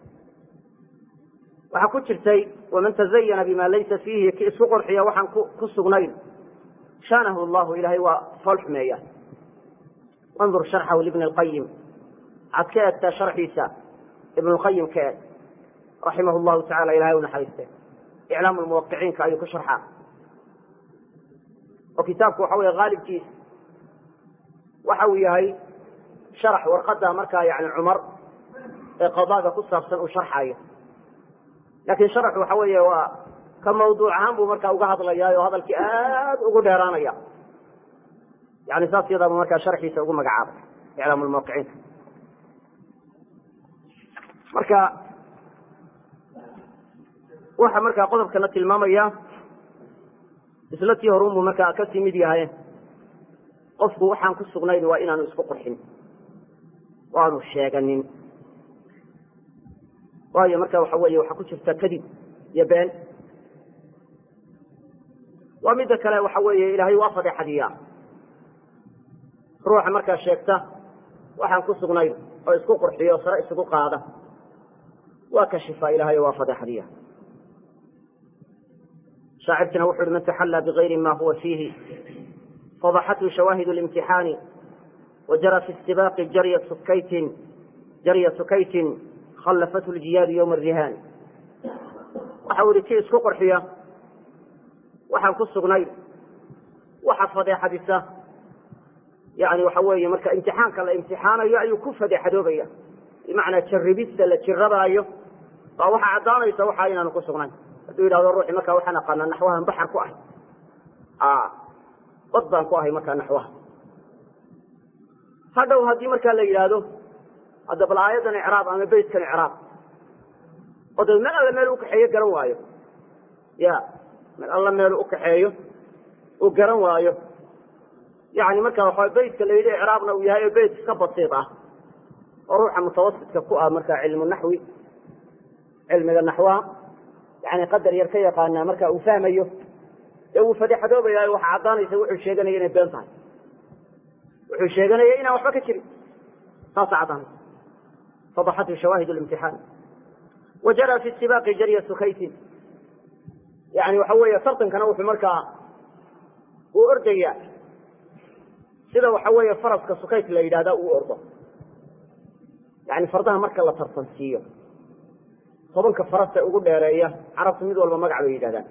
waxaa ku jirtay waman tazayana bima laysa fiihi ki isku qurxiya waxaan ku sugnayn shaanahu allahu ilahay waa fool xumeeya wandur sharxahu libni اlqayim waxaad ka eegtaa sharxiisa ibn اlqayim ka eeg raximah llahu tacala ilahay u naxariiste iclaamu lmuwaqiciinka ayuu ku sharxaa oo kitaabku waxa wey haalibkiisa waxa uu yahay sharax warqada markaa yani cumar ee qadaaga ku saabsan uu sharxayo laakiin sharaxu waxa weeye waa ka mawduuc ahaan buu markaa uga hadlayaa oo hadalkii aad ugu dheeraanaya yani saas yadaabuu markaa sharxiisa ugu magacaabay iclaamu lmuwaqiciinka marka waxa markaa qodobkana tilmaamaya isla tii horunbuu markaa kasii mid yahay qofku waxaan ku sugnayn waa inaanu isku qurxin waanu sheeganin waayo marka waxa weeye waxaa ku jirta kadib iyo been waa midda kale waxa weeye ilaahay waa fadeexadiyaa ruuxa markaa sheegta waxaan ku sugnayn oo isku qurxiyo sare isugu qaada waa kashifa ilahay waa fadeexadiya shaacirkina wuxu uhi man taxallaa bigayri ma huwa fiihi fadaxathu shawaahid اlimtixaani wajara fi istibaaqi jarya sukaytin khallafathu ljiyaadu ywma arihaani waxa u ihi kii isku qurxiya waxaan ku sugnayn waxa fadeexadisa yani waxa weeye marka imtixaanka la imtixaanayo ayuu ku fadeexadoobaya bimacnaa jarribista la jirabaayo baa waxaa caddaanaysa waxa inaanu ku sugnayn hadduu yidhahdo ruuxi markaa waxaan aqaanaa naxwahan baxar ku ahay bad baan ku ahay markaa naxwaha hadhow haddii markaa la yidhaahdo hadda bal aayadan icraab ama beytkan icraab oo dee meel alle meel ukaxeeyo garan waayo ya meel alle meel ukaxeeyo uu garan waayo yani marka waxa beytka la yidhi icraabna uu yahay beyt iska basiid ah oo ruuxa mutawasitka ku ah markaa cilmu naxwi cilmiga naxwaha yani qadar yar ka yaqaanaa marka uu fahmayo ee uu fadeexadoobaya waxa caddaanaysa wuxuu sheeganaya inay been tahay wuxuu sheeganaya inaan waxba ka jirin saasa caddaanaysa fadaxathu shawaahid اlimtixaan wajara fi istibaaqi jarya sukaytin yani waxa weeye tartankana wuxuu markaa uu ordaya sida waxa weeye faraska sukayt la yidhahda uu ordo yani fardaha marka la tartansiiyo 10 faras ee ugu dheereeya carabtu mid walba magac bay yidhahdaan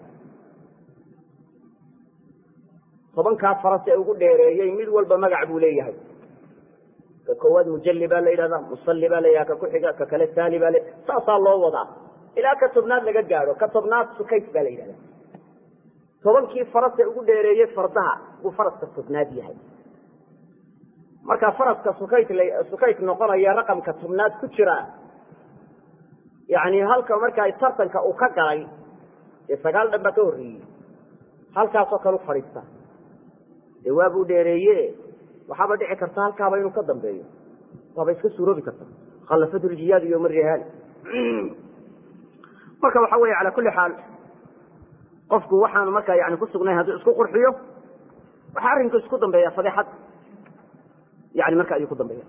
10 faras ee ugu dheereeyey mid walba magac buu leeyahay ka koowaad mujalli baa la yidhahdaa musalli baa la yidhahda ka ku xiga ka kale taali baa saasaa loo wadaa ilaa ka tobnaad laga gaadho ka tobnaad sukayt baa la yidhahdaa 10 faras ee ugu dheereeyey fardaha buu faraska tobnaad yahay marka faraska sukayt noqonaya raqamka tobnaad ku jira yani halka markaa tartanka uu ka galay ee 9 dhan baa ka horreeyey halkaasoo kale u fadhiista dee waabuu dheereeye waxaaba dhici karta halkaaba inuu ka dambeeyo waaba iska suuroobi karta khallafatu ljiyaadu yowma rihaali marka waxa weeye calaa kulli xaal qofku waxaanu markaa yani ku sugnayn hadduu isku qurxiyo waxaa arrinku isku dambeeya fadeexad yani marka ayuu ku dambeeya.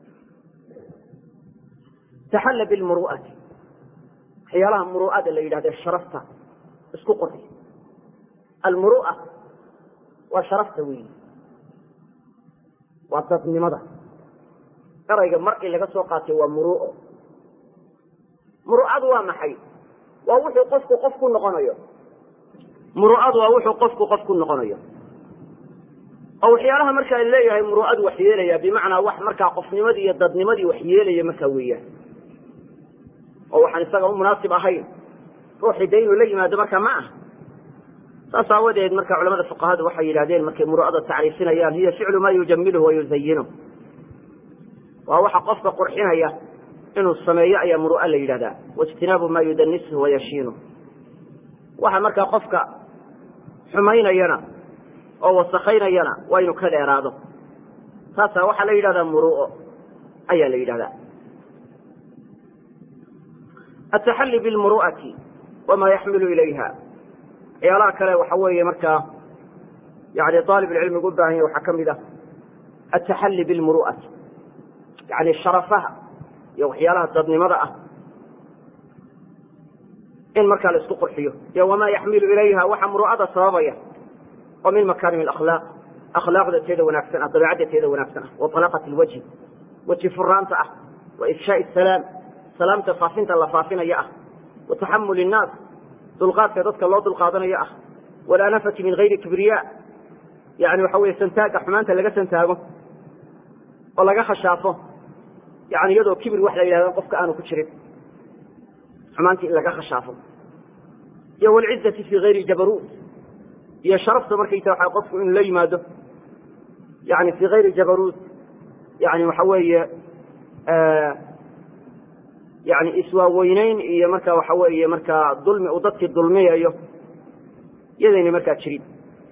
taxalla bilmuru'ati waxyaalaha muru'ada la yidhahda sharafta isku qurxiy. almuru'a waa sharafta weyi, waa dadnimada. erayga mar'i laga soo qaatay waa muru'o. muru'adu waa maxay? waa wuxuu qofku qof ku noqonayo. muru'adu waa wuxuu qofku qof ku noqonayo. oo waxyaalaha markaa leeyahay muru'adu wax yeelaya bimacnaa wax markaa qofnimadii iyo dadnimadii wax yeelaya markaa weeyaan. oo waxaan isaga u munaasib ahayn ruuxii de inuu la yimaado markaa ma ah. saas aawadeed marka culamada fuqahadu waxay yidhahdeen markay muru'ada tacriifinayaan hiya ficlu maa yujamiluhu wa yuzayinuh. waa waxa qofka qurxinaya inuu sameeyo ayaa muru'a la yidhahdaa. waijtinaabu maa yudanisuhu wayashiinuh. waxa markaa qofka xumaynayana oo wasakaynayana waa inuu ka dheeraado. taasaa waxaa la yidhahdaa muru'o ayaa la yidhahdaa. ataxalli bilmuru'ati wamaa yaxmilu ilayha. waxyaalaha kale waxa weeye markaa yani aalib ilcilmigu u baahan yahy waxaa ka mid ah ataxalli bilmuru'ati, yani sharafaha iyo waxyaalaha dadnimada ah in markaa la isku qurxiyo. iyo wamaa yaxmilu ilayha waxa muru'ada sababaya oo min makaarim alakhlaaq, akhlaaqda teeda wanaagsan ah, dabeecadda teeda wanaagsan ah, wa talaqati lwajhi, weji furaanta ah, wa ifshaai salaam, salaamta faafinta la faafinaya ah, wa taxamuli innaas, dulqaadka dadka loo dulqaadanayo ah, walanafati min gayri kibriya, yani waxa weye santaaga xumaanta laga santaago oo laga khashaafo, yani iyadoo kibir wax la yidhahdo qofka aanu ku jirin, xumaantii in laga khashaafo. iyo walcizati fi gayri jabaruut, iyo sharafta markaysa waxa qofku inuu la yimaado yani fi gayri jabaruut, yani waxa weeye yani iswaaweyneyn iyo marka waxa weeye markaa dulmi uu dadkii dulmiyayo iyadayna markaa jirin.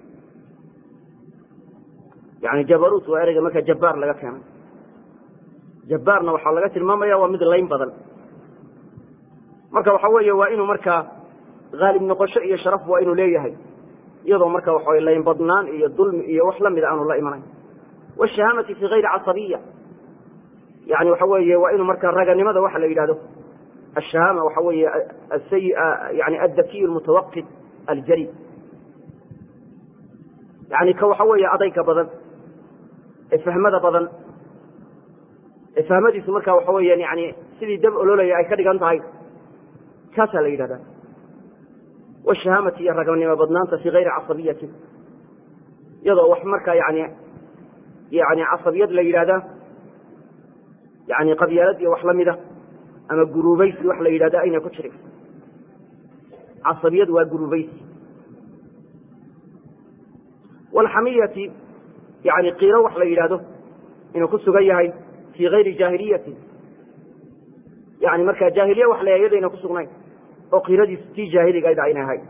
yani jabaruut waa ereyga markaa jabbaar laga keenay. jabbaarna waxaa laga tilmaamaya waa mid layn badan. marka waxa weeye waa inuu markaa haalib noqosho iyo sharaf waa inuu leeyahay, iyadoo marka waxa layn badnaan iyo dulmi iyo wax lamida aanu la imanayn. washahaamati fi gayri casabiya, yani waxa weeye waa inuu markaa raganimada waxa la yidhahdo ashahaama waxa weeye yani addakiy almutawaqid aljari, yani ka waxa weeye adayga badan ee fahmada badan ee fahmadiisu markaa waxa weeyaan yani sidii dab ololaya ay ka dhigan tahay, kaasaa la yidhahdaa. washahaamati iyo raganimo badnaanta fi gayri casabiyati, iyadoo wax markaa yani casabiyad la yidhahdaa yani qabyaalad iyo wax lamida ama guruubaysi wax la yidhahda ayna ku jirin. casabiyad waa guruubaysi. walxamiyati yani qiiro wax la yidhahdo inuu ku sugan yahay fi gayri jaahiliyati, yani markaa jaahiliya wax la yadayna ku sugnayn oo qiiradiisu tii jaahiligayd ayna ahayd.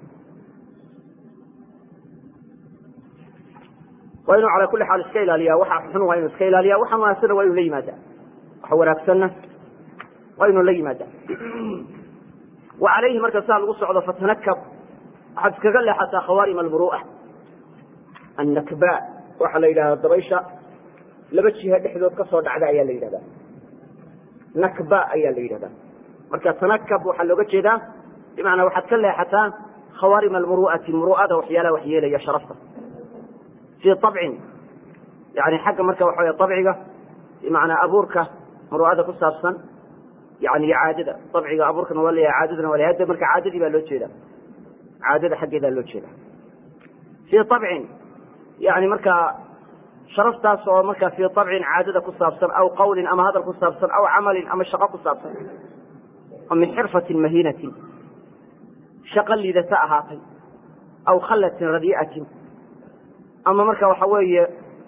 waa inuu calaa kulli xaal iska ilaaliyaa waxa xun, waa inuu iska ilaaliya waxa wanaagsanna waa inuu la yimaada, waxa wanaagsanna waa inuu la yimaada. wa calayhi marka saa lagu socdo fatanakab, waxaad iskaga leexataa khawaarim almuru'a. annakba waxaa la yidhahdaa dabaysha laba jiha dhexdood ka soo dhacda ayaa la yidhahdaa. nakba ayaa la yidhahdaa. marka tanakab waxaa looga jeedaa bimacnaa waxaad ka leexataa khawaarim almuru'ati, muru'ada waxyaalaha wax yeelaya sharafta. fii abcin, yani xagga marka waxa wey abciga bimacnaa abuurka muru'ada ku saabsan, yani caadada. abciga abuurkana waa leeyahay, caadadana waa leeyahay. marka caadadii baa loo jeeda, caadada xaggeedaa loo jeeda. fii abcin yani markaa sharaftaas oo markaa fii abcin caadada ku saabsan, aw qawlin ama hadal ku saabsan, aw camalin ama shaqo ku saabsan, oo min xirfatin mahiinatin, shaqo liidata ahaatay, aw khallatin radii'atin, ama marka waxa weeye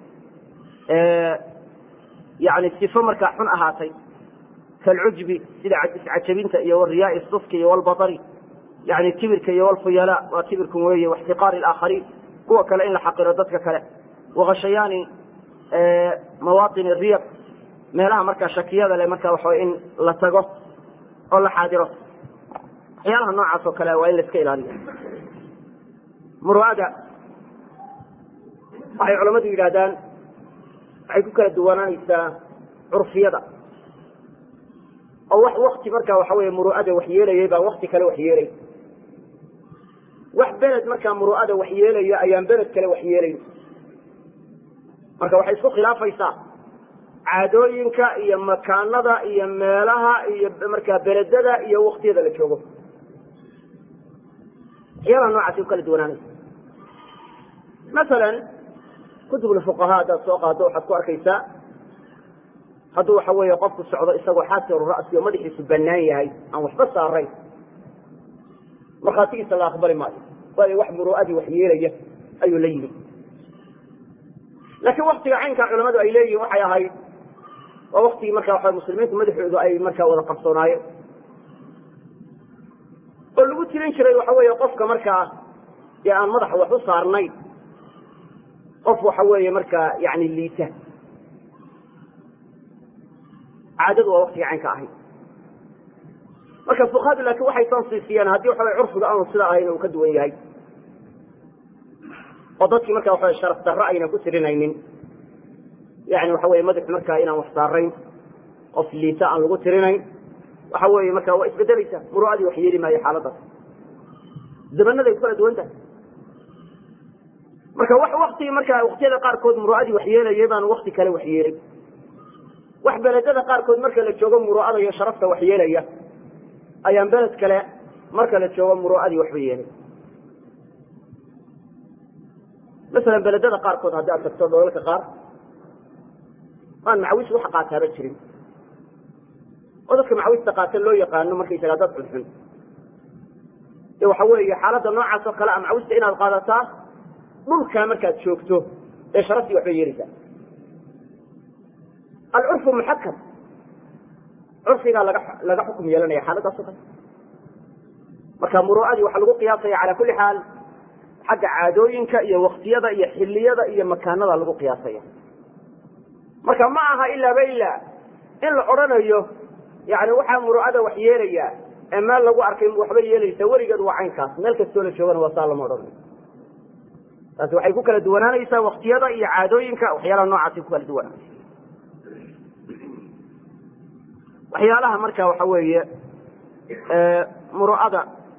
yani sifo markaa xun ahaatay, kalcujbi sida iscajabinta iyo wariyaai suski iyo walbatari, yani kibirka iyo walfuyala waa kibirkan weeye, waxtiqaari alaakhariin, kuwa kale in la xaqiro dadka kale, wakashayaani mawaatin riyaq, meelaha markaa shakiyada le marka waxa in la tago oo la xaadiro waxyaalaha noocaas oo kale waa in la iska ilaaliyo. muru'ada waxay culamadu yidhaahdaan waxay ku kala duwanaanaysaa curfiyada oo wax wakti markaa waxa weeye muru'ada wax yeelayay baa wakti kale wax yeelay. wax beled markaa muru'ada wax yeelaya ayaan beled kale wax yeelayn. marka waxay isku khilaafaysaa caadooyinka iyo makaanada iyo meelaha iyo markaa beledada iyo waktiyada la joogo. waxyaalaha noocaasi ku kala duwanaanaysa. masalan kutub fuqahaa haddaad soo qaado waxaad ku arkaysaa hadduu waxa weeye qofku socdo isagoo xaasiru ra'si oo madaxiisu bannaan yahay aan waxba saarayn markhaatigiisa la aqbali maayo, waayo wax muru'adii wax yeelaya ayuu la yimi. laakiin waktiga caynkaa culamadu ay leeyihin waxay ahayd waa waktigii markaa waxa muslimiintu madaxoodu ay markaa wada qabsoonaayeen oo lagu tirin jiray waxa weeye qofka markaa dee aan madaxa wax u saarnayn qof waxa weeye markaa yani liita. caadadu waa waktiga caynka ahayd. marka fuqahadu laakiin waxay tansiisiyeen haddii waxa weye curfiga aanu sida ahayn uu ka duwan yahay oo dadkii markaa waxa sharaf darro aynan ku tirinaynin, yani waxa weye madax markaa inaan wax saarayn qof liita aan lagu tirinayn waxa weeye markaa waa isbedelaysa. muru'adii wax yeeli maayo xaaladaas. zamanaday ku kala duwan tahay. marka wax wakti markaa waktiyada qaarkood muru'adii wax yeelayay baan wakti kale wax yeelay. wax beledada qaarkood marka la joogo muru'ada iyo sharafta wax yeelaya ayaan beled kale marka la joogo muru'adii waxba yeelay. masalan beledada qaarkood haddii aad tagto doolalka qaar aan macawis wax qaataaba jirin oo dadka macawista qaata loo yaqaano markaysagaa dad xunxun ee waxa weeye xaaladda noocaas oo kale a macawista inaad qaadataa dhulkaa markaad joogto ee sharaftii waxba yeelaysaa. alcurfu muxakam, curfigaa laga xukum yeelanaya xaaladaas o kale. marka muru'adii waxaa lagu qiyaasaya cala kulli xaal xagga caadooyinka iyo waktiyada iyo xiliyada iyo makaanada lagu qiyaasaya. marka ma aha ilaaba ilaa in la odhanayo yani waxaa muru'ada wax yeelaya ee meel lagu arkay waxba yeelaysa weligeed waa caynkaas, meel kastoo la joogana waa saa lama odhanayo. taasi waxay ku kala duwanaanaysaa waktiyada iyo caadooyinka waxyaalaha noocaasi ku kala duwanaanaysa. waxyaalaha marka waxa weeye muru'ada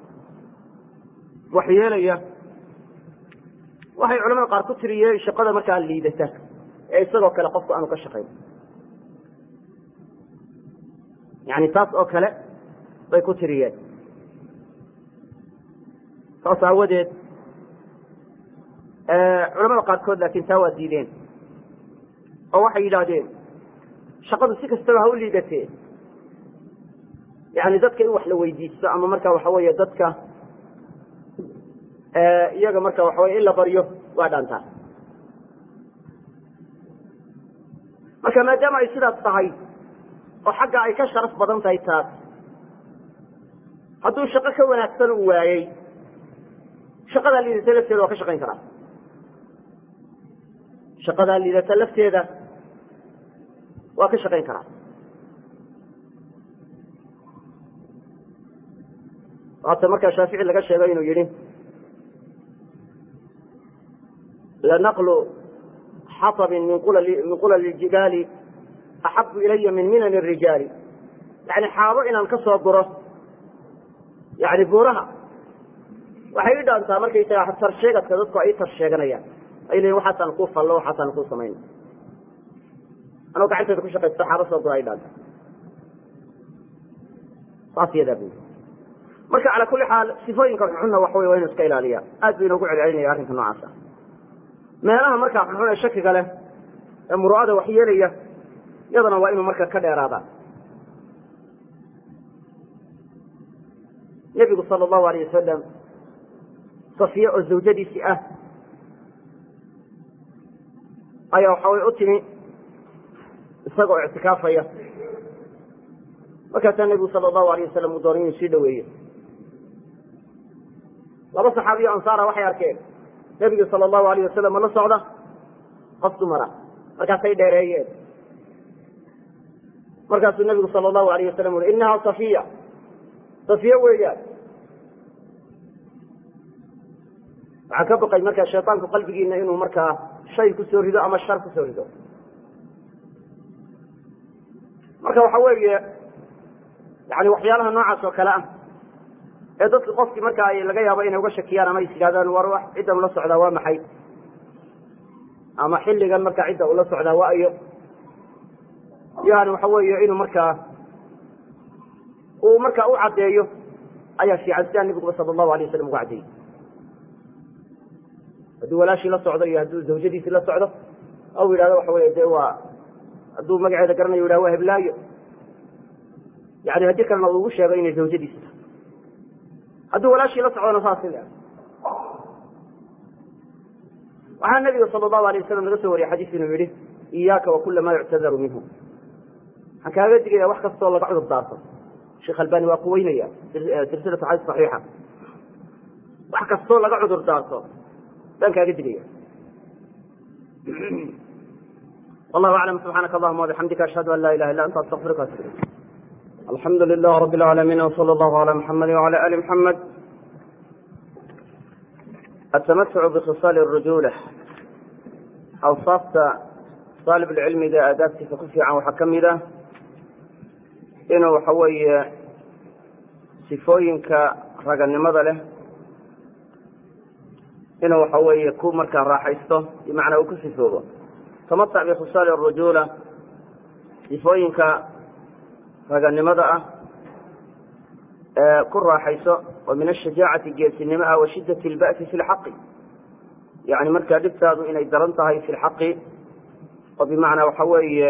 wax yeelaya waxay culamada qaar ku tiriyeen shaqada markaa liidata ee isagoo kale qofku aanu ka shaqayn. yani taas oo kale bay ku tiriyeen. saas aawadeed culamada qaarkood laakiin taa waa diideen oo waxay yidhaahdeen shaqadu si kastaba ha u liidatee yani dadka in wax la weydiisto ama marka waxa weeye dadka iyaga marka waxa weye in la baryo waa dhaantaa. marka maadaama ay sidaas tahay oo xagga ay ka sharaf badan tahay taas, hadduu shaqo ka wanaagsan u waayey shaqadaa liidata lafteeda waa ka shaqayn karaa. shaqadaa liidata lafteeda waa ka shaqayn karaa. hata markaa shaafici laga sheego inuu yihi lanaqlu xaطbin min qulal jibaali axabu ilaya min minan الrijaali. yani xaabo inaan ka soo guro yani buuraha waxay i dhaantaa markaysaga tarsheegadka dadku ay tarsheeganayaan ay leeyiin waxaasaan kuu fallo waxaasaan kuu samayn anoo gacanteeda ku shaqaysto xaabo soo guro ay dhaanta saas yadaa bu. marka cala kulli xaal sifooyinka xunxunna waxa wey waa inu iska ilaaliya. aad bu inoogu celcelinaya arrinka noocaasa. meelaha markaa xunxun ee shakiga leh ee muru'ada wax yeelaya iyadana waa inuu marka ka dheeraada. nebigu sala allahu alayh wasalam safiya oo zawjadiisii ah ayaa waxa way u timi isaga oo ictikaafaya. markaasaa nebigu sala allahu alayh wasalam uu doonay inuu sii dhaweeyo. laba saxaabiyo ansaara waxay arkeen nebiga sala allahu alayh wasalam la socda qof dumara, markaasay dheereeyeen. markaasuu nebigu sala allahu alayh wasalam ui inaha safiya tasfiye weeyaan waxaa ka baqay markaa shayطaanku qalbigiina inuu markaa shay kusoo rido ama shar kusoo rido marka waxa weeye yani waxyaalaha noocaas oo kale ah ee dadka qofkii markaa laga yaabo inay uga shakiyaan ama is yidhahdaan war wax ciddan ula socdaa waa maxay ama xilligan markaa cidda ula socdaa waa iyo yani waxa weeye inuu markaa uu markaa u caddeeyo ayaa fiican sidaa nabiguba sala allahu alay wasalam uga caddeeyey hadduu walaashii la socdo iyo hadduu zawjadiisii la socdo ou yidhahdo waxa wey de waa hadduu magaceeda garanayo yidhah waa heblaayo yani haddii kalena ugu sheego inay zawjadiisi tahay hadduu walaashii la socdona saasi le waxaa nabiga sala allahu alay wasalam laga soo wariyey xadiis inuu yihi iyaaka wakula maa yuctadaru minhu waxaan kaaga digaya wax kastoo laga cudur daarto sheekh albani waa quweynaya silsilatu xadiis saxiixa wax kastoo laga cudur daarto baan kaaga digaya wallahu aclam subxaanaka allahuma wabixamdika ashhadu an laa ilaha illa anta astaqfiruka waatubu ilayk alxamdu lilah rabi اlcaalamiin wsala allahu ala muxamadi wala ali muxamed atamatucu bkhisaali الrujula awsaafta aalib cilmiga aadaabtiisa ku fiican waxaa ka mid ah inuu waxa weeye sifooyinka raganimada leh inuu waxa weeye ku markaa raaxaysto bimacnaa uu ku sifoobo tamatac bikhisaali الrujula sifooyinka raganimada ah ku raaxayso oo min ashajaacati geesinimo ah wa shidat اlba'si fi lxaqi yani markaa dhibtaadu inay daran tahay fi lxaqi oo bimacnaa waxa weeye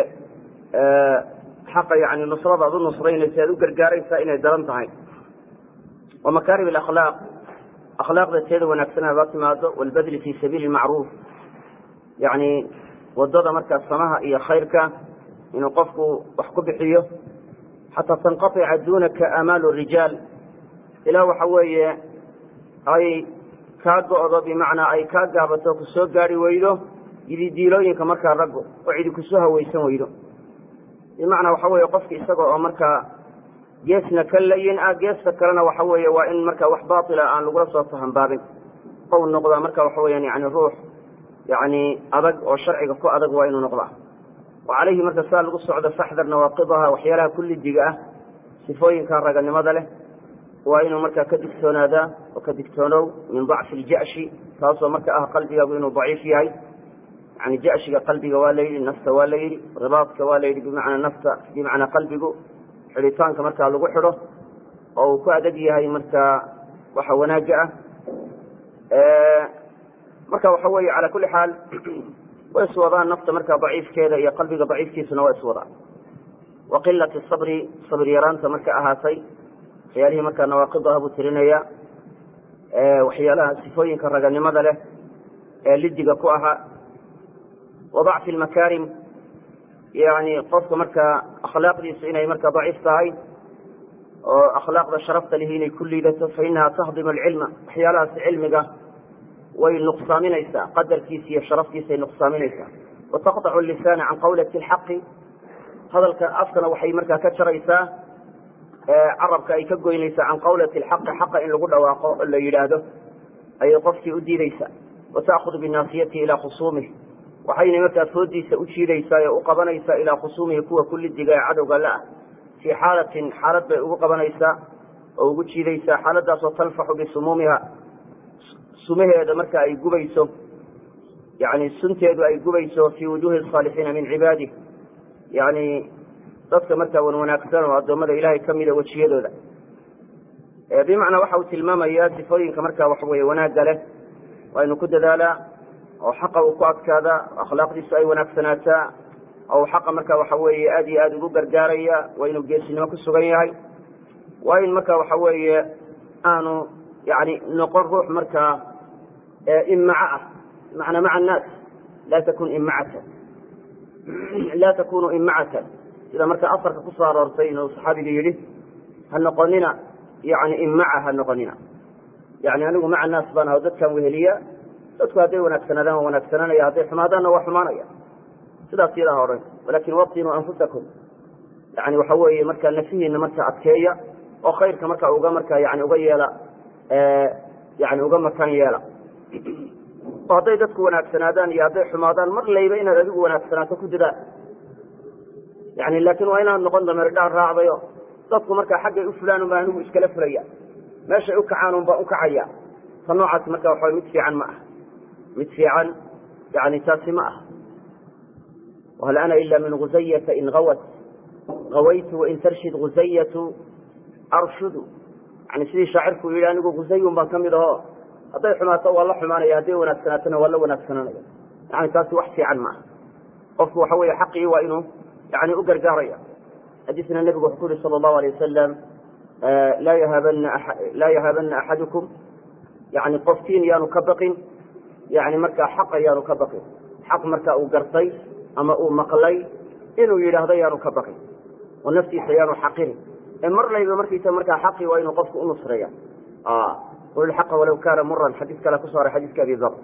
xaqa yani nusrada ad u nusraynaysa aad u gargaaraysaa inay daran tahay wa makarim alakhlaaq akhlaaqda teeda wanaagsan haba timaado walbadli fi sabiili macruuf yani wadada markaa samaha iyo khayrka inuu qofku wax ku bixiyo xataa tanqaطica dunaka amaalu rijaal ilaa waxa weeye ay kaa go'do bimacnaa ay kaa gaabato kusoo gaari weydo yididiilooyinka markaa raggo oo cidi kusoo hawaysan weydo bimacnaa waxa weeye qofka isaga oo markaa geesna ka layin ah geesta kalena waxa weeye waa in markaa wax baatila aan lagula soo fahambaabin ou noqdaa marka waxa weyaan yani ruux yani adag oo sharciga ku adag waa inuu noqdaa wa calayhi marka saa lagu socdo faxdar nawaaqidaha waxyaalaha kullidiga ah sifooyinka raganimada leh waa inuu markaa ka digtoonaadaa oo ka digtoonow min dacfi iljashi taasoo marka ah qalbigaagu inuu daciif yahay yani jashiga qalbiga waa la yidhi nafta waa la yidhi ribaadka waa la yidhi bimacnaa nafta bimacnaa qalbigu xidhitaanka markaa lagu xidho oo uu ku adag yahay markaa waxa wanaaga ah marka waxa weeye calaa kulli xaal way iswadaan nafta markaa daciifkeeda iyo qalbiga daciifkiisuna waa iswadaan wa qilati sabri sabr yaraanta marka ahaatay waxyaalihii markaa nawaaqid ah buu tirinaya waxyaalaha sifooyinka raganimada leh ee lidiga ku ahaa wa dacfi lmakaarim yani qofka markaa akhlaaqdiisu inay markaa daciif tahay oo akhlaaqda sharafta lihi inay ku liidato fainaha tahdimu alcilma waxyaalahaas cilmiga way nuqsaaminaysaa qadarkiisa iyo sharaftiisay nuqsaaminaysaa wataqطacu lisaana can qawlati اlxaqi hadalka afkana waxay markaa ka jaraysaa carabka ay ka goynaysaa can qawlati اlxaqi xaqa in lagu dhawaaqo oo la yidhaahdo ayay qofkii u diidaysaa wata'khud binaasiyatihi ilaa khusuumih waxayna markaa foodiisa u jiidaysaa ee u qabanaysaa ilaa khusuumihi kuwa kullidiga ee cadowga la ah fii xaalatin xaalad bay ugu qabanaysaa oo ugu jiidaysaa xaaladaasoo talfaxu bisumuumiha sumaheeda marka ay gubayso yani sunteedu ay gubayso fii wujuhi الصaalixiina min cibaadih yani dadka markaa wanaagsan oo addoommada ilaahay kamida wejiyadooda bimacnaa waxa uu tilmaamaya sifooyinka markaa waxa weye wanaagga leh waa inu ku dadaalaa oo xaqa uu ku adkaadaa akhlaaqdiisu ay wanaagsanaataa oo xaqa marka waxa weeye aad iyo aad ugu gargaaraya waa inuu geesinimo ku sugan yahay waa in marka waxa weeye aanu yani noqon ruux markaa imaca ah manaa maca annaas laa takun imacatan laa takunu imacatan sida marka asarka kusoo aroortay inuu saxaabiga yidhi ha noqonina yani imaca ha noqonina yani anigu maca naas baan aho dadkan weheliya dadku hadday wanaagsanaadaan waa wanaagsananaya hadday xumaadaanna waa xumaanaya sidaas yadaa odhan walakin watinuu anfusakum yani waxa weeye markaa nafihiina marka adkeeya oo khayrka marka uga yani uga yeela yani uga makan yeela oo hadday dadku wanaagsanaadaan iyo hadday xumaadaan mar layba inaad adigu wanaagsanaato ku dadaal yani laakiin waa inaad noqon dameer dhaan raacdayo dadku markaa xaggay u fulaan unbaa anigu iskala fulaya meeshay u kacaan unbaa u kacaya ta noocaas marka waxa mid fiican ma aha mid fiican yani taasi ma aha wahal ana ila min guzayata in awat awaytu wain tarshid guzayatu arshudu yani sidii shaacirku yidhi anigu guzayun baan kamid aho hadday xumaato waa la xumaanaya hadday wanaagsanaatona waa la wanaagsananaya yani taasi wax fiican ma aha qofku waxa weeye xaqii waa inuu yani u gargaaraya xadiisna nebigu wuxuu ku yihi sala allahu alay wasalam laa yahaabana axadukum yani qofkiin yaanu ka baqin yani markaa xaqa yaanu ka baqin xaq markaa uu gartay ama uu maqlay inuu yidhaahdo yaanu ka baqin oo naftiisa yaanu xaqinin ee mar layba markiisa markaa xaqii waa inuu qofku u nusreeya qul ilxaqa walaw kaana muran xadiis kale kusoo haray xadiiska abi dar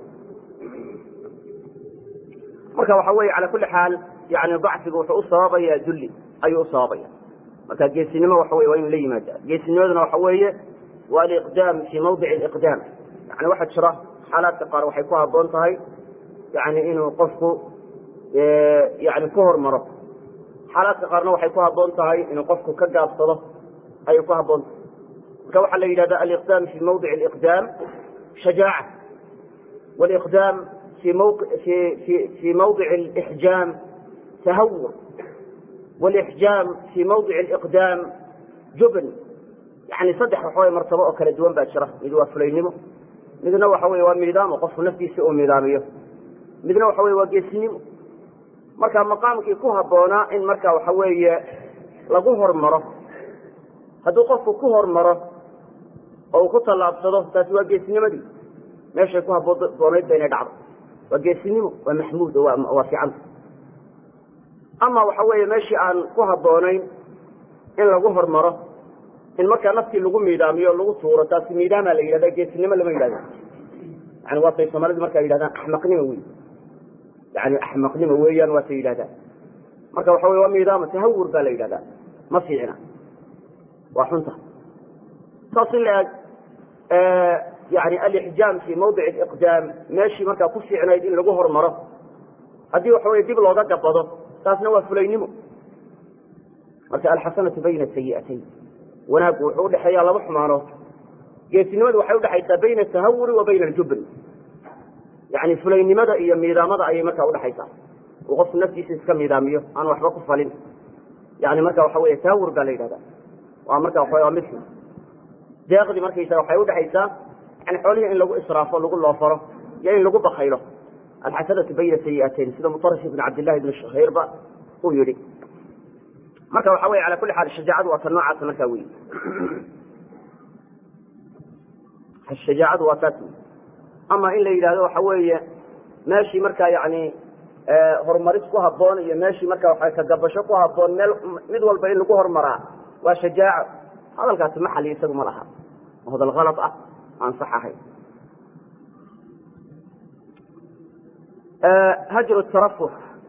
marka waxa weeye cala kuli xaal yani dacfigu wuxuu u sababaya dulli ayuu u sababaya marka geesinimo waxa weye waa inu la yimaada geesinimaduna waxa weeye waa aliqdaam fii mawdici aliqdaam yani waxaa jira xaalaadka qaar waxay ku haboon tahay yani inuu qofku yani ku hormaro xaalaadka qaarna waxay ku haboon tahay inuu qofku ka gaabsado ayay ku haboon tahay marka waxaa la yidhahda aliqdaam fii mawdici aliqdaam shajaaca waliqdaam في موضع الإحجام تهور والإحجام في موضع الإقدام جبن يعني صدح وحوي مرتبة وكلا دوان باشرة مدوا فلينمو مدنا وحوي وميدام وقف نفسي سوء ميداميه مدنا وحوي وقيسنمو مركا مقامك يكوها بونا إن مركا وحوي لقوهر مرة هدو قفو كوهر مرة أو كتا لابصده تاسوا قيسنمو دي ماشي يكوها بونيد بين دعض وجيسنمو ومحمود وفيعن أما وحوي ماشي عن قها بونين إن لقوهر مرة إن مركا نفسي لقو ميدامي ولقو صورة تاسي ميداما لإلهدا جيسنما لما إلهدا يعني واطي سمالد مركا إلهدا أحمقني موي يعني أحمقني مويا واتي إلهدا مركا وحوي وميداما تهور بالا إلهدا ما فيعنا وحنطة تصل لك يعني الإحجام في موضع الإقدام ماشي مركا كفي عنايد إن لقوهر مرة هدي وحوي ديب لوضا قبضه تاسنا وفلينمو مركا الحسنة بين السيئتين وناك وحود حيا الله محمانه جيسنمد وحود حيث بين التهور وبين الجبن يعني فلينمد إيا ميدامد أي مركا وحود حيث وقف نفسي سيسكا ميداميه أنا وحبا قفلين يعني مركا وحوي تهور قال لي هذا ومركا وحوي ومثل داخل مركا يسا وحود حيث يعني حواليه إن لقوا إسرافه لقوا الله فره يعني لقوا بخيره الحسنة بين السيئتين سيدة مطرش بن عبد الله بن الشهير بقى هو يريد مركا وحوي على كل حال الشجاعة وصناعة مكاوي الشجاعة وصناعة أما إلا إذا وحوي ماشي مركا يعني هرمريسكو هبون إيا ماشي مركا وحي كدبشكو هبون مدول بين لقوا هرمراء وشجاعة هذا الكاتب محلي يساقوا مرها وهذا الغلط عن صححي هجر الترفه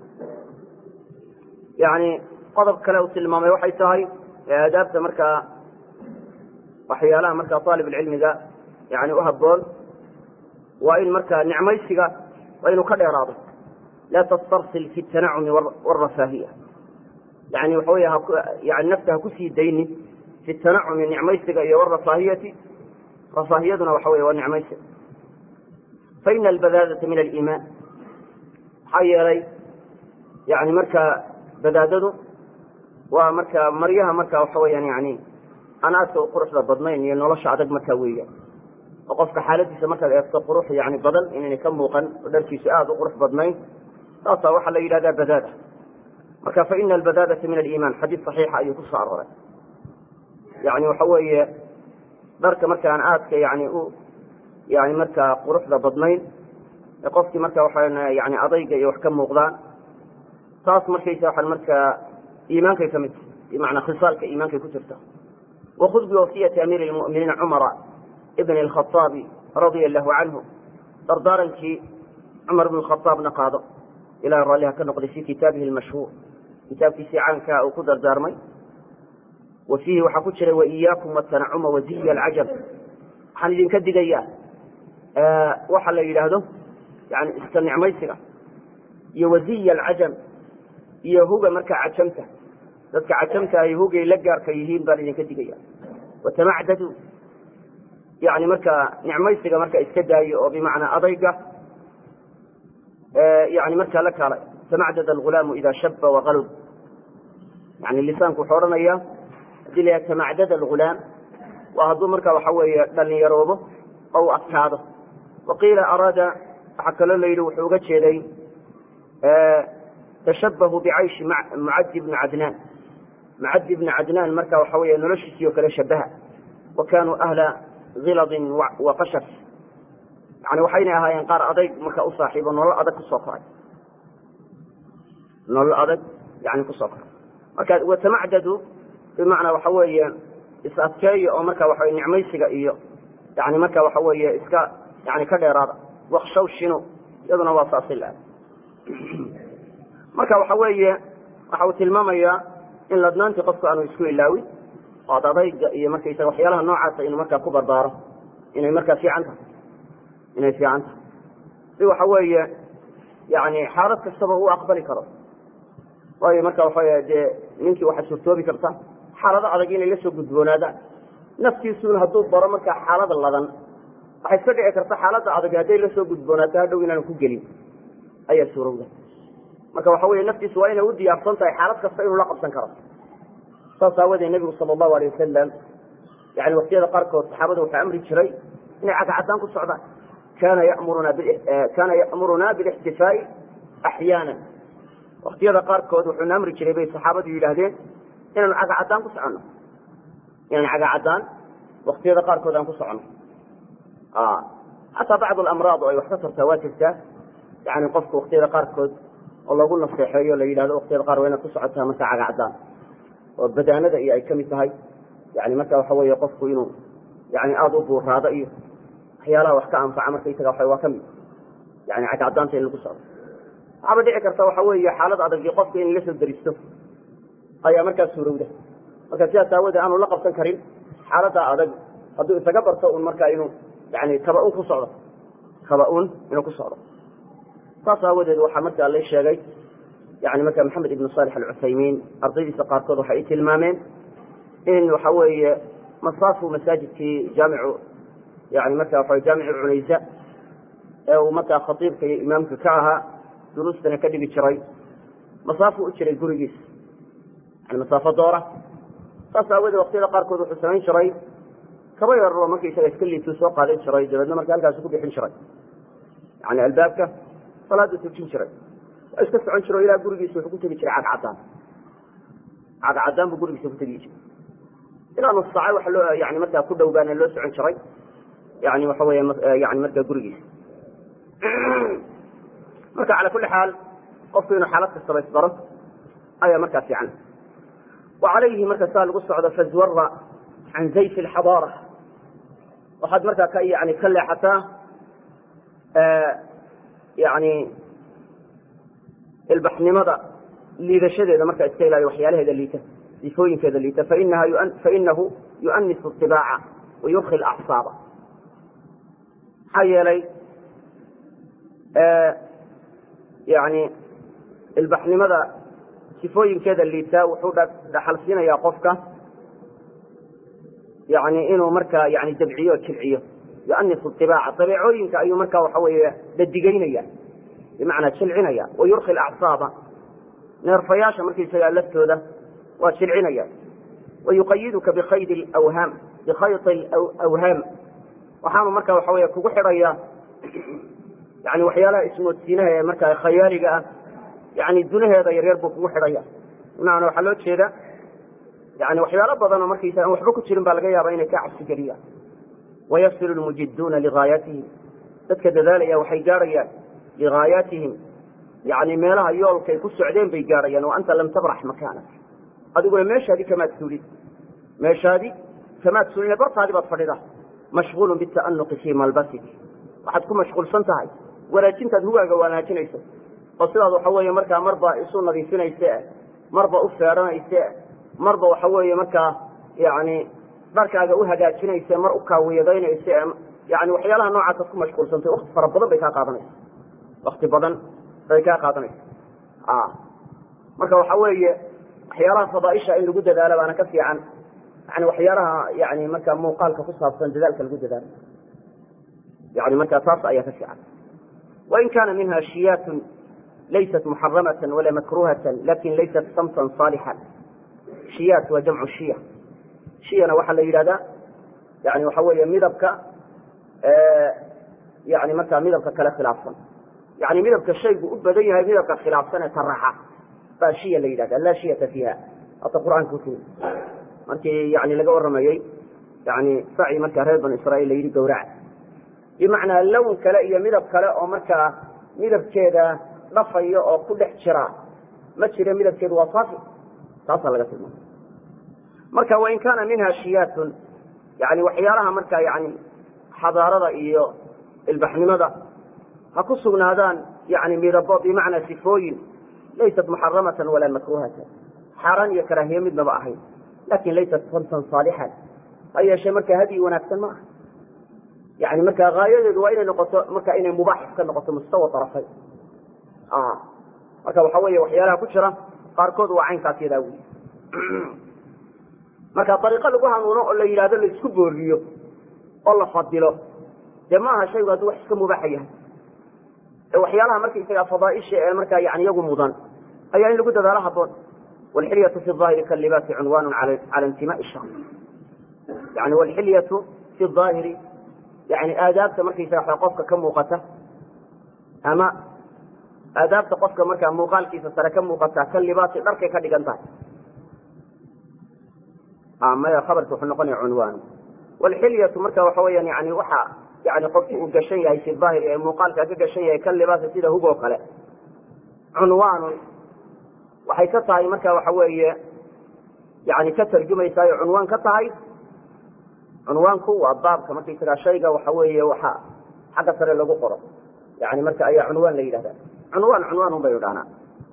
يعني قضب كلاو سلمامي وحي تهي دابت مركا وحيالها مركا طالب العلم ذا يعني أهبون وإن مركا نعميسك وإنه كده راضي لا تسترسل في التنعم والرفاهية يعني وحويها يعني نفسها كسي الدين في التنعم نعميسك والرفاهية رفاهيتنا وحويها والنعميسك فإن البذاذة من الإيمان حي لي يعني مركا بذاذته ومركا مريها مركا وحويا يعني أنا أسوء قرص لبضنين ينولش عدد مكاوية وقفك حالتي مركا يفتق قروح يعني بدل إنني كم موقن ودرسي سؤال قرص بضنين لا وحل إلى ذا بذاذة مركا فإن البذاذة من الإيمان حديث صحيح أي تصعر يعني وحوي بركة مركا أنا آتك يعني مركا قروح لبضنين قفتي مركا وحنا يعني أضيق يحكم مغضان تاس مركا يساحن مركا إيمانك كمت بمعنى خصالك إيمانك كترته وخذ بوصية أمير المؤمنين عمر ابن الخطاب رضي الله عنه دردارا في عمر بن الخطاب نقاضه إلى الراليها كنقضي في كتابه المشهور كتاب في سيعانك أو قدر دارمي وفيه وحكتر وإياكم والتنعم وزي العجب حنيدين كدقيا وحل إلهده يعني استنع ميسرة يوزي العجب يهوغ مركع عجمته ذاتك عجمته يهوغ يلقار كيهين بانيدين كدقيا وتمعددوا يعني مركع نعميسرة مركع اسكداي وبمعنى أضيقه يعني مركع لك على تمعدد الغلام إذا شب وغلب يعني اللسان كحورنا إياه دي لها تمعدد الغلام وهذو مركع وحوي دلني يروبه أو أصحابه وقيل أراد حكى الليل وحوقت شيئين تشبهوا بعيش معد بن عدنان معد بن عدنان مركع وحوي نرشسي وكلا شبهها وكانوا أهل غلظ وقشف يعني وحينها ينقار أضيق مركع أصاحب ونولا أضيق الصفاي نولا أضيق يعني كصفر وتمعددوا بمعنى وحوي إسأتكي أو مركع وحوي نعميسك إياه يعني مركع وحوي إسكا يعني كديرادة وخشوا شنو يدنا وصاص الله مركع وحوي وحوي تلماميا إن لدنان تقصوا عنه يسكو إلاوي وهذا ضيق إياه مركع يسوي حيالها النوعات إنه مركع كبر داره إنه مركع في عنها إنه في عنها سوى حوي يعني حالتك السبب هو أقبل كرم وهي مركع وحوي منك واحد شفتوه بكرتا حالة عدقين اللي سوق الدبونادا نفسي سون هدوب برا مركع حالة اللذن waxay iska dhici karta xaaladda adag haday la soo gudboonaato hadhow inaan ku gelin ayaa suurowda marka waxa weeye naftiisu waa inay u diyaarsan tahay xaalad kasta inuu la qabsan karo saasaawadee nabigu sallallahu alayhi wasallam yani waqtiyada qaarkood saxaabada waxay amri jiray inay cagacadaan ku socdaan kana ya'muruna bilihtifaa'i axyaana waqtiyada qaarkood wuxuu amri jiray bay saxaabadu yidhaahdeen inaan cagacadaan ku soconno inaan cagacadaan waqtiyada qaarkood aan ku soconno حتى بعض الأمراض أي وحدة تواترته يعني قفك وقت إذا قاركود والله قلنا الصحية اللي هذا وقت إذا قار وين تصعدها مساء عقدان وبدأنا ذا أي كم هاي يعني متى وحوي يقفك إنه يعني أضرب هذا إيه حياله وحكى عن فعمر كي تجاه وكم يعني عقدان تين القصر عبد ذكر سوى حوي حالة هذا يقفك إن ليس دريسته أي مركز سورودة مركز جاء سوى أنا لقب كريم حالة هذا قد يتجبر سوى المركز إنه يعني تبعون كصعدة تبعون إنه كصعدة تصاود وحمد الله الشيء يعني مثلا محمد بن صالح العثيمين أرضي سقاط وحيت المامين إنه حوي مصاف مساجد في جامع يعني متى في جامع العنيزة أو متى خطيب في إمامك كعها دروسنا كذب شري مصافه أشري جورجيس يعني مسافة دورة تصاود وقت لقارك وحسنين شري كبير الروح ما كيسوي كل تسوق هذا شراي جلدنا ما قال سوق بيحن شراي يعني البابك صلاة تبين شراي اسكت عن شراي لا جورجي سوق تبي شراي عاد بجورجي سوق تبي إلى نص ساعة وحلو يعني متى كل دوبان اللوس عن شراي يعني وحوي يعني متى جورجي متى على كل حال قصينا حالات الصلاة ضرب أي مركز يعني وعليه مركز سال قصة على فزور عن زيف الحضارة وحد مركز يعني كلا حتى يعني البحن مضى اللي ذا شدد مركز السيلة يوحي عليه ذليته يفوين كذا ذليته فإنه يؤنس الطباع ويرخي الأعصاب حي لي يعني البحن مضى يفوين كذا ذليته وحودة حلسين يا قفكة يعني إنه مركا يعني تبعيه وكلعيه يؤنس الطباع طبيعيين كأي مركا وحوي ددقينيا بمعنى تشلعنيا ويرخي الأعصاب نرفياش مركي سيالته ذا وتشلعنيا ويقيدك بخيط الأوهام بخيط الأوهام وحام مركا وحوي كوحريا يعني وحيالا اسمه السينة مركا خيالي يعني الدنيا هذا يربو كوحريا معنى وحلوت شيء يعني وحيالا بضنا مركي سيالة وحبوك تشلن بالغيا بين كعب سكريا ويصل المجدون لغايتهم تذكر ذلك وحيجاريا لغاياتهم يعني ما لها يول كي يكون سعدين بيجاريا وأنت لم تبرح مكانك قد يقول ماش هذه كما تسولي ماش هذه كما تسولي برط هذه بطفرده مشغول بالتأنق في ملبسك وحد تكون مشغول سنتهاي ولكن تدهوها جوانا كنيسة وصل هذا حوي مركا مرضى يصون نظيفين يساء مرضى أفارنا يساء مرضى وحوي مركا yani dharkaaga u hagaajinaysa mar u kaawiyadaynaysa yani waxyaalaha noocaas ku mashquulsantay wakti fara badan bay kaa qaadanaysa wakti badan bay kaa qaadanaysa marka waxa weeye waxyaalaha fadaaisha in lagu dadaalo baana ka fiican yani waxyaalaha yani marka muuqaalka ku saabsan dadaalka lagu dadaalo yani marka taas ayaa ka fiican wain kana minha shiyat laysat muxaramata wala makruhata lakin laysat samtan صaalixan shiyat waa jamcu shiya shiyana waxaa la yidhahdaa yani waxa weeye midabka yani markaa midabka kale khilaafsan yani midabka shaygu u badan yahay midabka khilaafsan ee taraxa baa shiya la yidhahda laa shiyata fiiha hata qur'aanka ku markii yani laga waramayey yani saci markaa reer banu israiil la yidhi gawraca bimacnaa lown kale iyo midab kale oo markaa midabkeeda dhafayo oo ku dhex jira ma jira midabkeedu waa saafi taasaa laga tilmaamay marka wain kana minha shiyatun yani waxyaalaha markaa yani xadaarada iyo ilbaxnimada ha ku sugnaadaan yani midabo bimacnaa sifooyin laysat muxaramatan walaa makruhatan xaaraan iyo karaahiye midnaba ahayn lakin laysat samtan صaalixan ha yeeshee marka hadyi wanaagsan ma aha yani marka gaayadeedu waa inay noqoto marka inay mubaax ka noqoto mustawa arafay marka waxa weeye waxyaalaha ku jira qaarkood waa caynkaas yadaa wy marka ariiqo lagu hanuuno oo la yidhahdo la isku booriyo oo la fadilo dee ma aha shaygu hadduu wax iska mubaaxa yahay ee waxyaalaha markaysaga fadaaisha ee markaa yani iyagu mudan ayaa in lagu dadaalo haboon walxilyatu fi aahiri kalibaasi cunwanu cala intimaai shar yani walxilyatu fi aahiri yani aadaabta markaysaga qofka ka muuqata ama aadaabta qofka markaa muuqaalkiisa sare ka muuqata ka libaasi dharkay ka dhigan tahay maya khabarka wuxuu noqonaya cunwaan walxilyatu marka waxa weyaan yani waxa yani qofki uu gashan yahay fi daahir ee muuqaalka ka gashan yahay ka libaasa sida hug oo kale cunwaanun waxay ka tahay marka waxa weeye yani ka tarjumaysaayo cunwaan ka tahay cunwaanku waa baabka markaysagaa shayga waxa weeye waxa xagga sare lagu qoro yani marka ayaa cunwaan la yidhahda cunwaan un baynu dhahnaa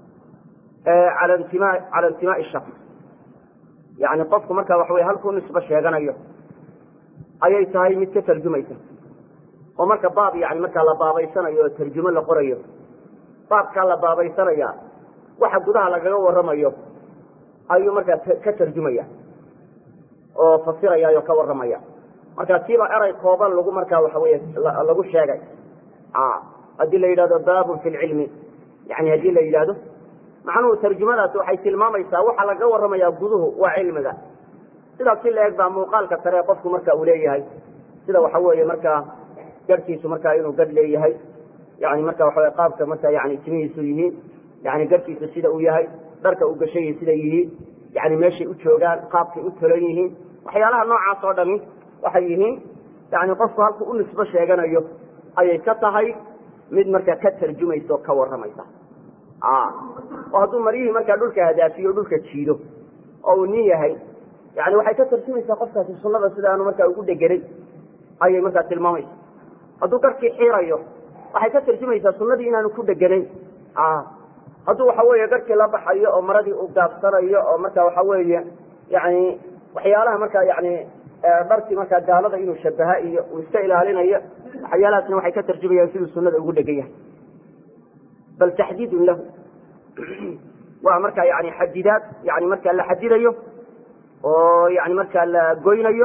cala intimaai shaks yani qofku marka waxa wey halkuu nisba sheeganayo ayay tahay mid ka tarjumaysa oo marka baab yani markaa la baabaysanayo oo tarjumo la qorayo baabkaa la baabaysanaya waxa gudaha lagaga waramayo ayuu markaa ka tarjumaya oo fasiraya oo ka waramaya marka kiiba eray kooban lagu markaa waxa wey lagu sheegay haddii la yidhahdo baabun fi lcilmi yani haddii la yidhahdo macnuhu tarjumadaasi waxay tilmaamaysaa waxa laga waramaya guduhu waa cilmiga sidaas si la eg baa muuqaalka sare qofku marka uu leeyahay sida waxa weeye markaa garhkiisu markaa inuu gadh leeyahay yani marka waxa qaabka marka yani timihiisu yihiin yani garhkiisu sida uu yahay dharka uu gashayi sida yihiin yani meeshay u joogaan qaabkay u tolan yihiin waxyaalaha noocaas oo dhami waxay yihiin yani qofku halku u nisbo sheeganayo ayay ka tahay mid markaa ka tarjumaysa oo ka waramaysa oo hadduu maryihii markaa dhulka hadaafiyo dhulka jiido oo uu nin yahay yani waxay ka tarjumaysaa qofkaasi sunada sida aanu markaa ugu dheganay ayay markaa tilmaamaysa hadduu garhkii xiirayo waxay ka tarjumaysaa sunadii inaanu ku dheganayn hadduu waxa weeye garhkii la baxayo oo maradii uu gaabsanayo oo marka waxa weeye yani waxyaalaha markaa yani dharkii markaa gaalada inuu shabaha iyo uu iska ilaalinayo waxyaalahaasna waxay ka tarjumayaan siduu sunada ugu dhegan yahay bal taxdiidun lahu waa markaa yani xadidaad yani markaa la xadidayo oo yani markaa la goynayo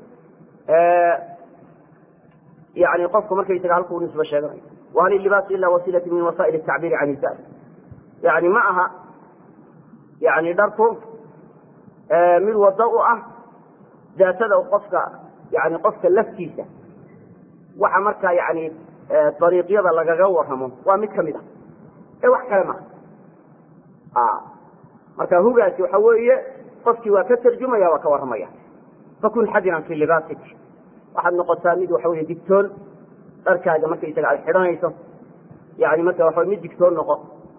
yani qofku markaysaga halkuu nisbo sheeganayo wahal ilibaas ila wasiilati min wasaa'il atacbiiri can izar yani ma aha yani dharku mid wado u ah daatada qofka yani qofka laftiisa waxa markaa yani dariiqyada lagaga waramo waa mid kamid ah ee wax kale maha marka hugaasi waxa weeye qofkii waa ka tarjumaya waa ka waramaya fakun xadiran fi libaasik waxaad noqotaa mid waxa wey digtoon dharkaaga markaysaga aad xidhanayso yani marka waxa mid digtoon noqo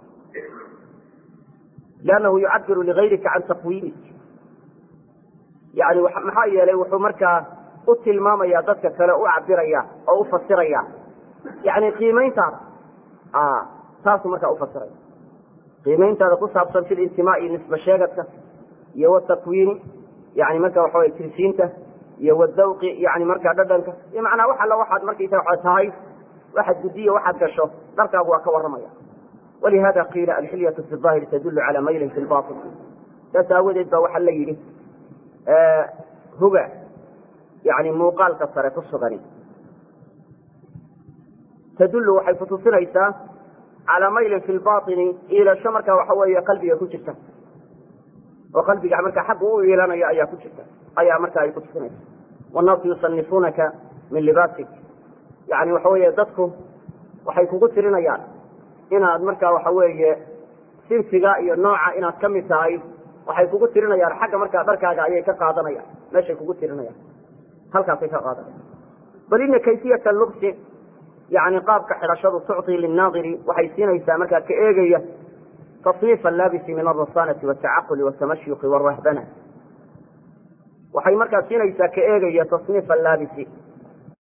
liannahu yucabiru ligayrika can taqwiimik yani maxaa yeelay wuxuu markaa u tilmaamaya dadka kale u cabiraya oo u fasiraya yani qiimayntaada taasuu markaa ufasiraya qiimayntaada ku saabsan fi lintimaai nisba sheegadka iyo watakwiini yani marka waxa wey tirsiinta iyo wadawqi yani markaa dhadhanka iyo macnaa wax alla waxaad markaysa waxaad tahay waxaad gudiyo waxaad gasho dharkaagu waa ka warramaya walihada qiila alxilyatu fi aahiri tadulu cala maylin fi lbatin saas aawadeed ba waxaa la yidhi huga yani muuqaalka sare ku sugani tadulu waxay kutusinaysaa calaa maylin fi lbaini iilasho markaa waxa weeye qalbiga ku jirta oo qalbiga markaa xagga u iilanayo ayaa ku jirta ayaa markaa ay kutusinaysa wannaasu yusanifunaka min libaasik yani waxa weeye dadku waxay kugu tirinayaan inaad markaa waxa weeye sinfiga iyo nooca inaad ka mid tahay waxay kugu tirinayaan xagga markaa dharkaaga ayay ka qaadanayaan meeshay kugu tirinayaan halkaasay ka qaadanayaan bal ina kayfiyata lubsi yani qaabka xidhashadu tucطi linaadiri waxay siinaysaa markaa ka eegaya tasniif allaabisi min alrasanati wاtacaquli wاtamashyuqi wاrahbana waxay markaa siinaysaa ka eegaya tasniif allaabisi